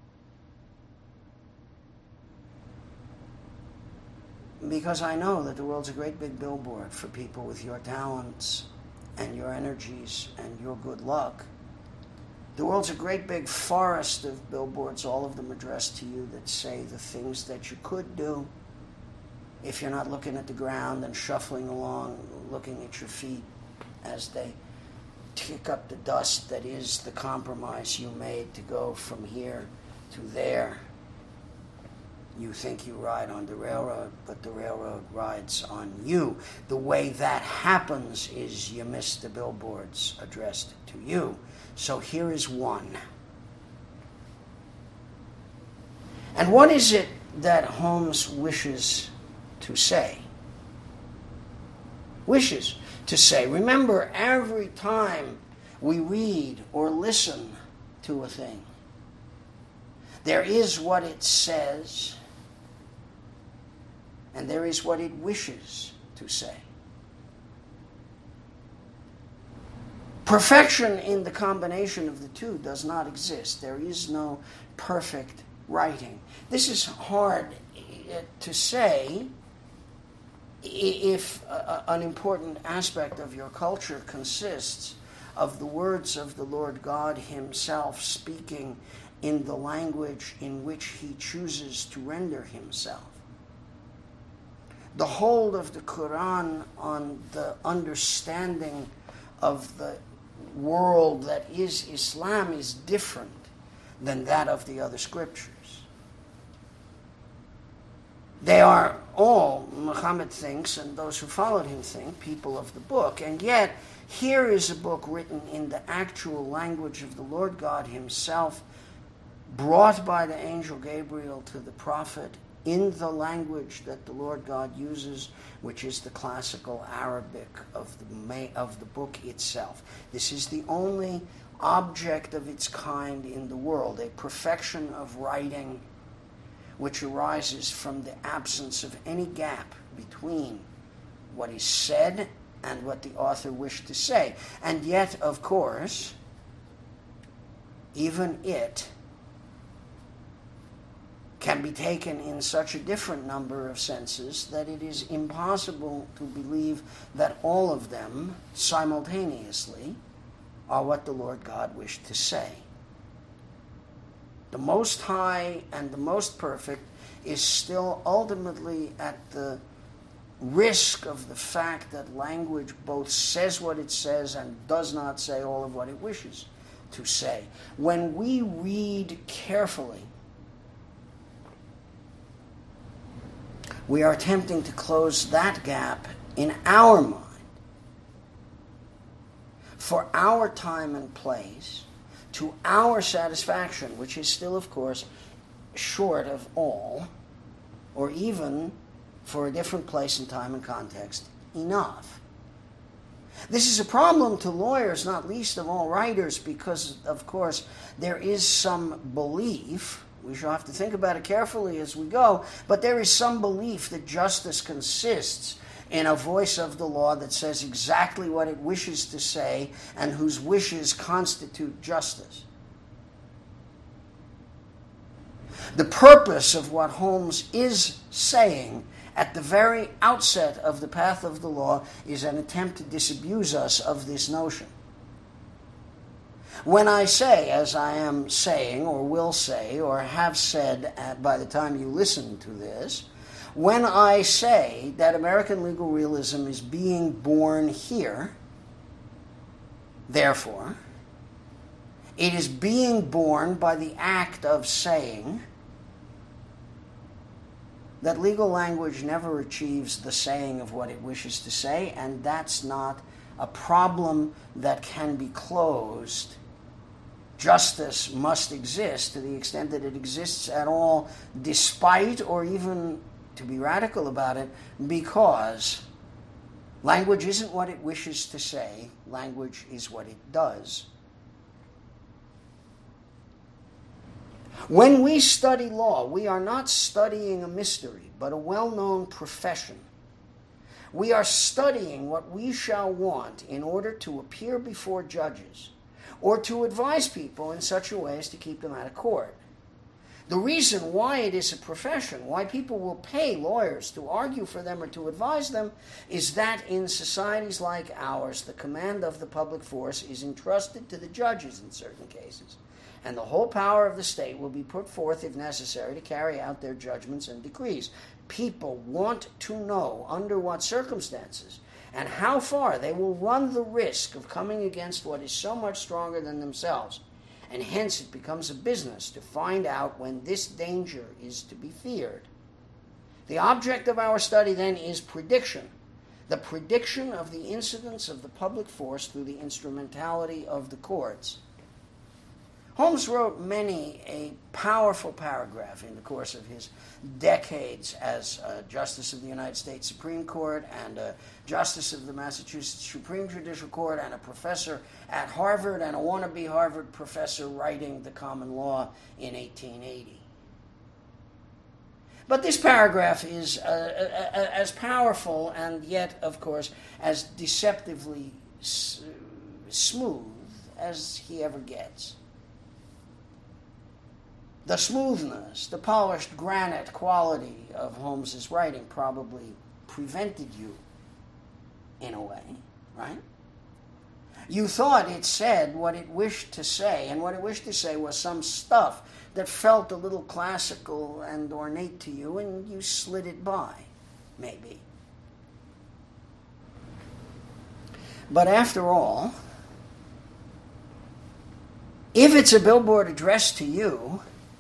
Because I know that the world's a great big billboard for people with your talents and your energies and your good luck. The world's a great big forest of billboards, all of them addressed to you, that say the things that you could do if you're not looking at the ground and shuffling along, looking at your feet as they kick up the dust that is the compromise you made to go from here to there. You think you ride on the railroad, but the railroad rides on you. The way that happens is you miss the billboards addressed to you. So here is one. And what is it that Holmes wishes to say? Wishes to say. Remember, every time we read or listen to a thing, there is what it says, and there is what it wishes to say. Perfection in the combination of the two does not exist. There is no perfect writing. This is hard to say if an important aspect of your culture consists of the words of the Lord God himself speaking in the language in which he chooses to render himself. The hold of the Quran on the understanding of the world that is Islam is different than that of the other scriptures. They are all, Muhammad thinks, and those who followed him think, people of the book. And yet, here is a book written in the actual language of the Lord God himself, brought by the angel Gabriel to the prophet in the language that the Lord God uses, which is the classical Arabic of the, of the book itself. This is the only object of its kind in the world, a perfection of writing which arises from the absence of any gap between what is said and what the author wished to say. And yet, of course, even it can be taken in such a different number of senses that it is impossible to believe that all of them simultaneously are what the Lord God wished to say. The Most High and the Most Perfect is still ultimately at the risk of the fact that language both says what it says and does not say all of what it wishes to say. When we read carefully, we are attempting to close that gap in our mind for our time and place, to our satisfaction, which is still, of course, short of all, or even for a different place and time and context, enough. This is a problem to lawyers, not least of all writers, because, of course, there is some belief, we shall have to think about it carefully as we go, but there is some belief that justice consists in a voice of the law that says exactly what it wishes to say and whose wishes constitute justice. The purpose of what Holmes is saying at the very outset of the path of the law is an attempt to disabuse us of this notion. When I say, as I am saying, or will say, or have said at, by the time you listen to this, when I say that American legal realism is being born here, therefore, it is being born by the act of saying that legal language never achieves the saying of what it wishes to say, and that's not a problem that can be closed. Justice must exist to the extent that it exists at all, despite or even, to be radical about it, because language isn't what it wishes to say, language is what it does. When we study law, we are not studying a mystery, but a well-known profession. We are studying what we shall want in order to appear before judges, or to advise people in such a way as to keep them out of court. The reason why it is a profession, why people will pay lawyers to argue for them or to advise them, is that in societies like ours, the command of the public force is entrusted to the judges in certain cases, and the whole power of the state will be put forth, if necessary, to carry out their judgments and decrees. People want to know under what circumstances and how far they will run the risk of coming against what is so much stronger than themselves. And hence it becomes a business to find out when this danger is to be feared. The object of our study then is prediction, the prediction of the incidence of the public force through the instrumentality of the courts. Holmes wrote many a powerful paragraph in the course of his decades as a Justice of the United States Supreme Court and a Justice of the Massachusetts Supreme Judicial Court and a professor at Harvard and a wannabe Harvard professor writing the common law in eighteen eighty. But this paragraph is uh, uh, as powerful and yet, of course, as deceptively s- smooth as he ever gets. The smoothness, the polished granite quality of Holmes's writing probably prevented you, in a way, right? You thought it said what it wished to say, and what it wished to say was some stuff that felt a little classical and ornate to you, and you slid it by, maybe. But after all, If it's a billboard addressed to you,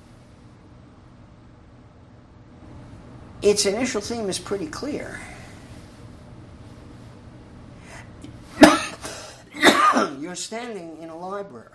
its initial theme is pretty clear. You're standing in a library.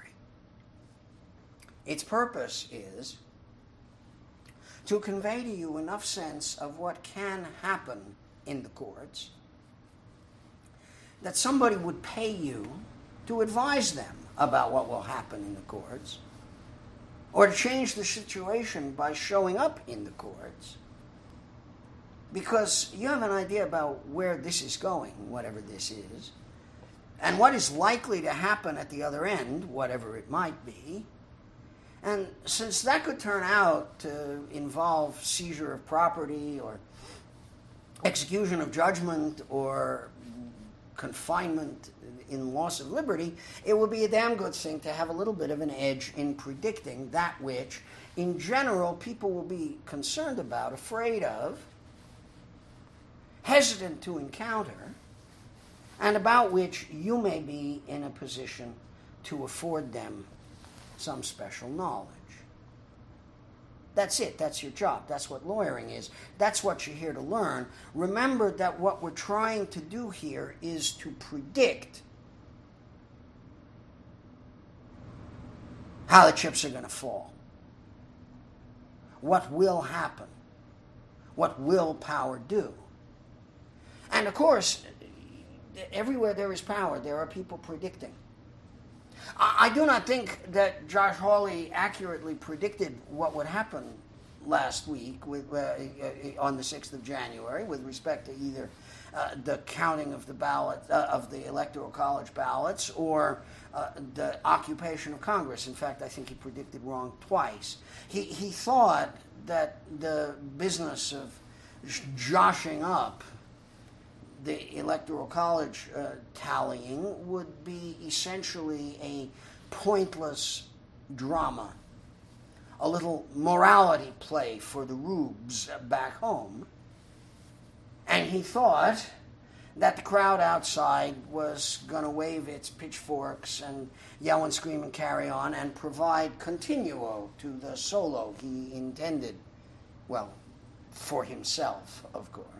Its purpose is to convey to you enough sense of what can happen in the courts that somebody would pay you to advise them about what will happen in the courts, or to change the situation by showing up in the courts, because you have an idea about where this is going, whatever this is, and what is likely to happen at the other end, whatever it might be. And since that could turn out to involve seizure of property or execution of judgment or confinement in loss of liberty, it would be a damn good thing to have a little bit of an edge in predicting that which, in general, people will be concerned about, afraid of, hesitant to encounter, and about which you may be in a position to afford them some special knowledge. That's it. That's your job. That's what lawyering is. That's what you're here to learn. Remember that what we're trying to do here is to predict how the chips are going to fall, what will happen, what will power do. And of course, everywhere there is power, there are people predicting. I do not think that Josh Hawley accurately predicted what would happen last week with, uh, on the sixth of January with respect to either uh, the counting of the ballot uh, of the Electoral College ballots or uh, the occupation of Congress. In fact, I think he predicted wrong twice. He he thought that the business of joshing up the Electoral College uh, tallying would be essentially a pointless drama, a little morality play for the rubes back home. And he thought that the crowd outside was going to wave its pitchforks and yell and scream and carry on and provide continuo to the solo he intended, well, for himself, of course.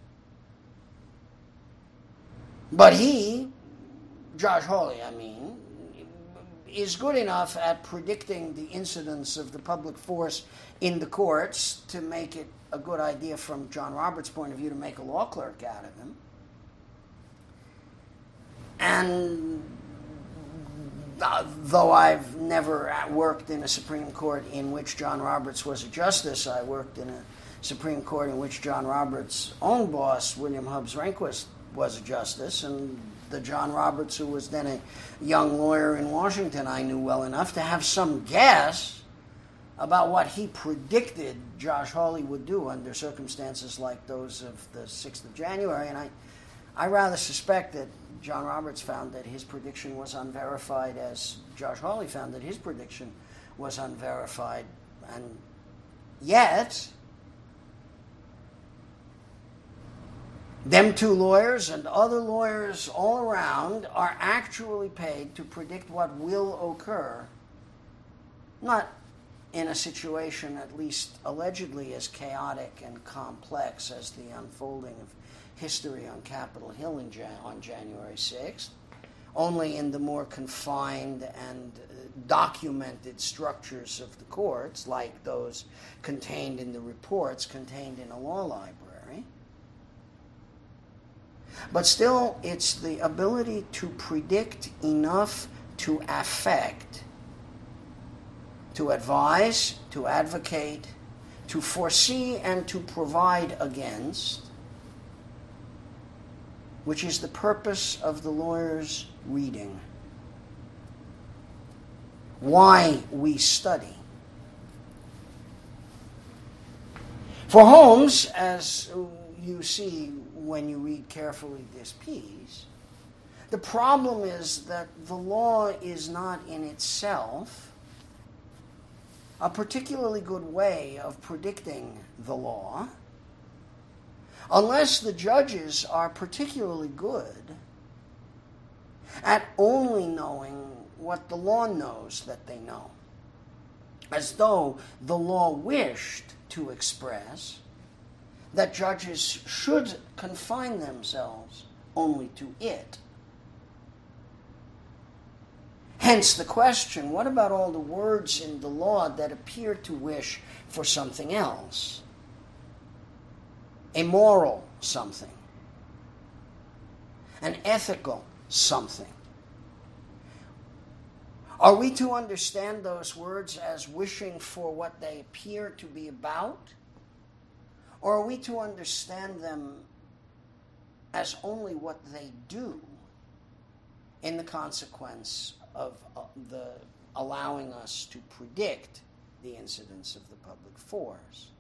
But he, Josh Hawley, I mean, is good enough at predicting the incidence of the public force in the courts to make it a good idea from John Roberts' point of view to make a law clerk out of him. And uh, though I've never worked in a Supreme Court in which John Roberts was a justice, I worked in a Supreme Court in which John Roberts' own boss, William Hubbs Rehnquist, was a justice, and the John Roberts, who was then a young lawyer in Washington, I knew well enough to have some guess about what he predicted Josh Hawley would do under circumstances like those of the sixth of January, and I, I rather suspect that John Roberts found that his prediction was unverified, as Josh Hawley found that his prediction was unverified, and yet them two lawyers and other lawyers all around are actually paid to predict what will occur, not in a situation at least allegedly as chaotic and complex as the unfolding of history on Capitol Hill in Jan- on January sixth, only in the more confined and documented structures of the courts, like those contained in the reports contained in a law library. But still, it's the ability to predict enough to affect, to advise, to advocate, to foresee, and to provide against, which is the purpose of the lawyer's reading. Why we study. For Holmes, as you see when you read carefully this piece, the problem is that the law is not in itself a particularly good way of predicting the law unless the judges are particularly good at only knowing what the law knows that they know, as though the law wished to express that judges should confine themselves only to it. Hence the question, what about all the words in the law that appear to wish for something else? A moral something. An ethical something. Are we to understand those words as wishing for what they appear to be about? Or are we to understand them as only what they do in the consequence of uh, the allowing us to predict the incidence of the public force?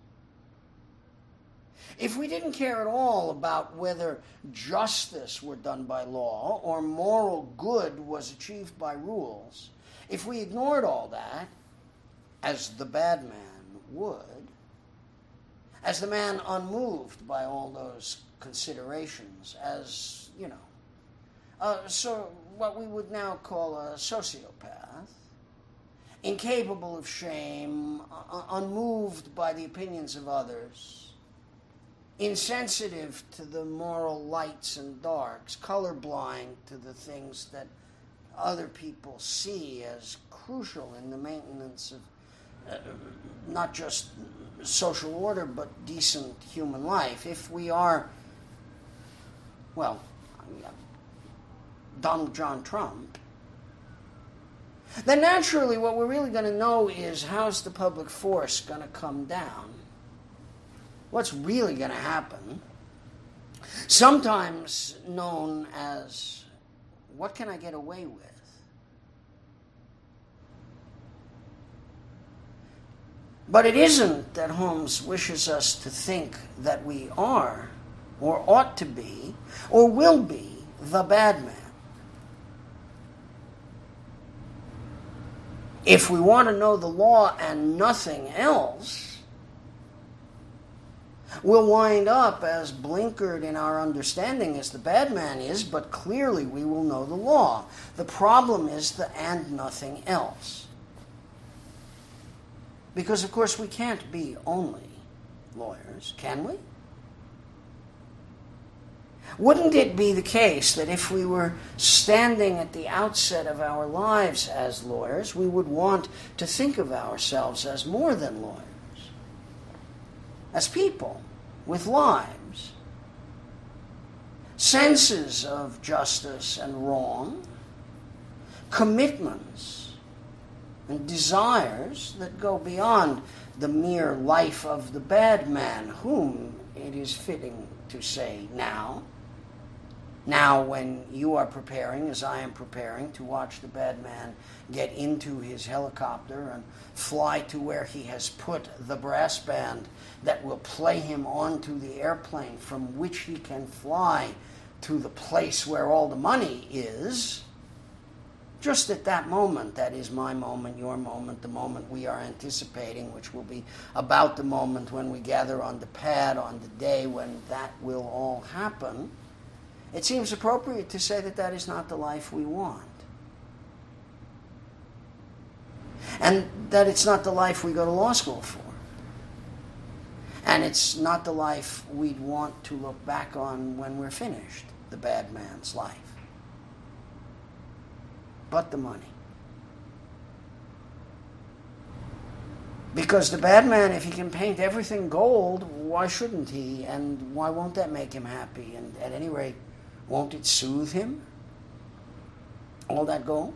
If we didn't care at all about whether justice were done by law or moral good was achieved by rules, if we ignored all that, as the bad man would, as the man unmoved by all those considerations, as, you know, uh, so what we would now call a sociopath, incapable of shame, uh, unmoved by the opinions of others, insensitive to the moral lights and darks, colorblind to the things that other people see as crucial in the maintenance of uh, not just social order but decent human life. If we are, well, Donald John Trump, then naturally what we're really going to know is how's the public force going to come down? What's really going to happen? Sometimes known as, what can I get away with? But it isn't that Holmes wishes us to think that we are, or ought to be, or will be, the bad man. If we want to know the law and nothing else, we'll wind up as blinkered in our understanding as the bad man is, but clearly we will know the law. The problem is the and nothing else. Because, of course, we can't be only lawyers, can we? Wouldn't it be the case that if we were standing at the outset of our lives as lawyers, we would want to think of ourselves as more than lawyers, as people with lives, senses of justice and wrong, commitments and desires that go beyond the mere life of the bad man, whom it is fitting to say now, now when you are preparing, as I am preparing, to watch the bad man get into his helicopter and fly to where he has put the brass band that will play him onto the airplane from which he can fly to the place where all the money is. Just at that moment, that is my moment, your moment, the moment we are anticipating, which will be about the moment when we gather on the pad on the day when that will all happen, it seems appropriate to say that that is not the life we want. And that it's not the life we go to law school for. And it's not the life we'd want to look back on when we're finished, the bad man's life. But the money. Because the bad man, if he can paint everything gold, why shouldn't he? And why won't that make him happy? And at any rate, won't it soothe him? All that gold?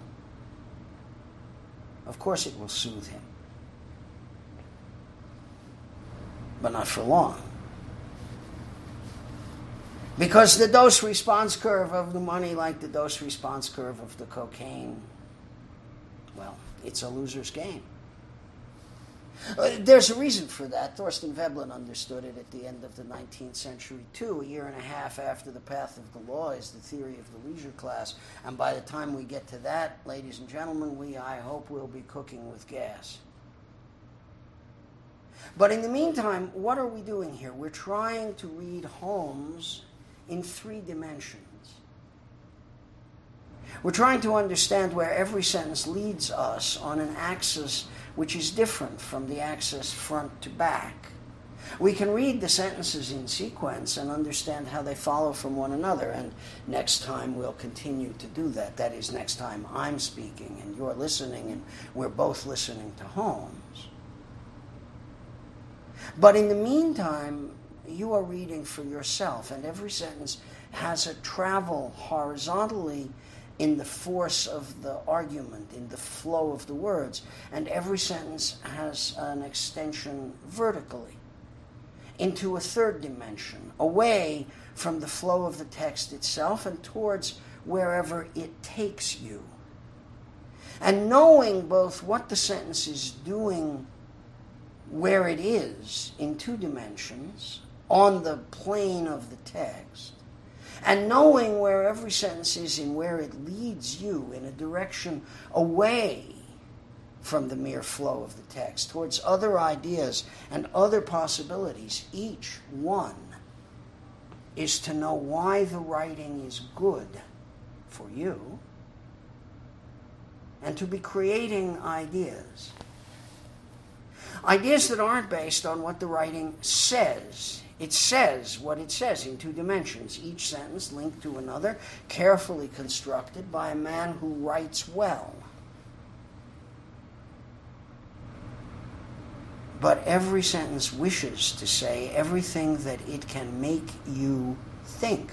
Of course it will soothe him. But not for long. Because the dose-response curve of the money, like the dose-response curve of the cocaine, well, it's a loser's game. Uh, there's a reason for that. Thorstein Veblen understood it at the end of the nineteenth century, too. A year and a half after The Path of the Law is The Theory of the Leisure Class. And by the time we get to that, ladies and gentlemen, we, I hope, will be cooking with gas. But in the meantime, what are we doing here? We're trying to read Holmes in three dimensions. We're trying to understand where every sentence leads us on an axis which is different from the axis front to back. We can read the sentences in sequence and understand how they follow from one another, and next time we'll continue to do that. That is, next time I'm speaking and you're listening and we're both listening to Holmes. But in the meantime, you are reading for yourself, and every sentence has a travel horizontally in the force of the argument, in the flow of the words, and every sentence has an extension vertically into a third dimension, away from the flow of the text itself and towards wherever it takes you. And knowing both what the sentence is doing where it is in two dimensions, on the plane of the text, and knowing where every sentence is in where it leads you in a direction away from the mere flow of the text, towards other ideas and other possibilities, each one is to know why the writing is good for you and to be creating ideas. Ideas that aren't based on what the writing says. It says what it says in two dimensions, each sentence linked to another, carefully constructed by a man who writes well. But every sentence wishes to say everything that it can make you think.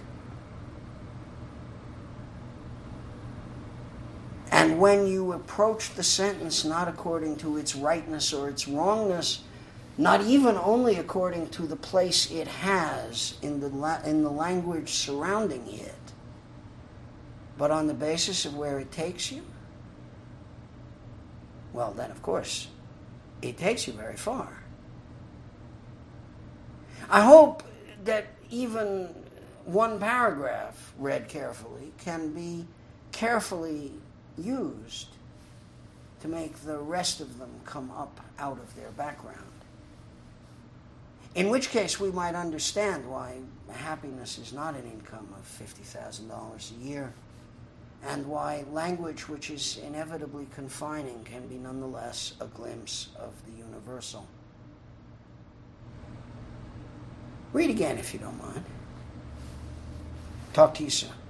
And when you approach the sentence not according to its rightness or its wrongness, not even only according to the place it has in the la- in the language surrounding it, but on the basis of where it takes you, well, then, of course, it takes you very far. I hope that even one paragraph read carefully can be carefully used to make the rest of them come up out of their background. In which case we might understand why happiness is not an income of fifty thousand dollars a year, and why language which is inevitably confining can be nonetheless a glimpse of the universal. Read again if you don't mind. Talk to you soon.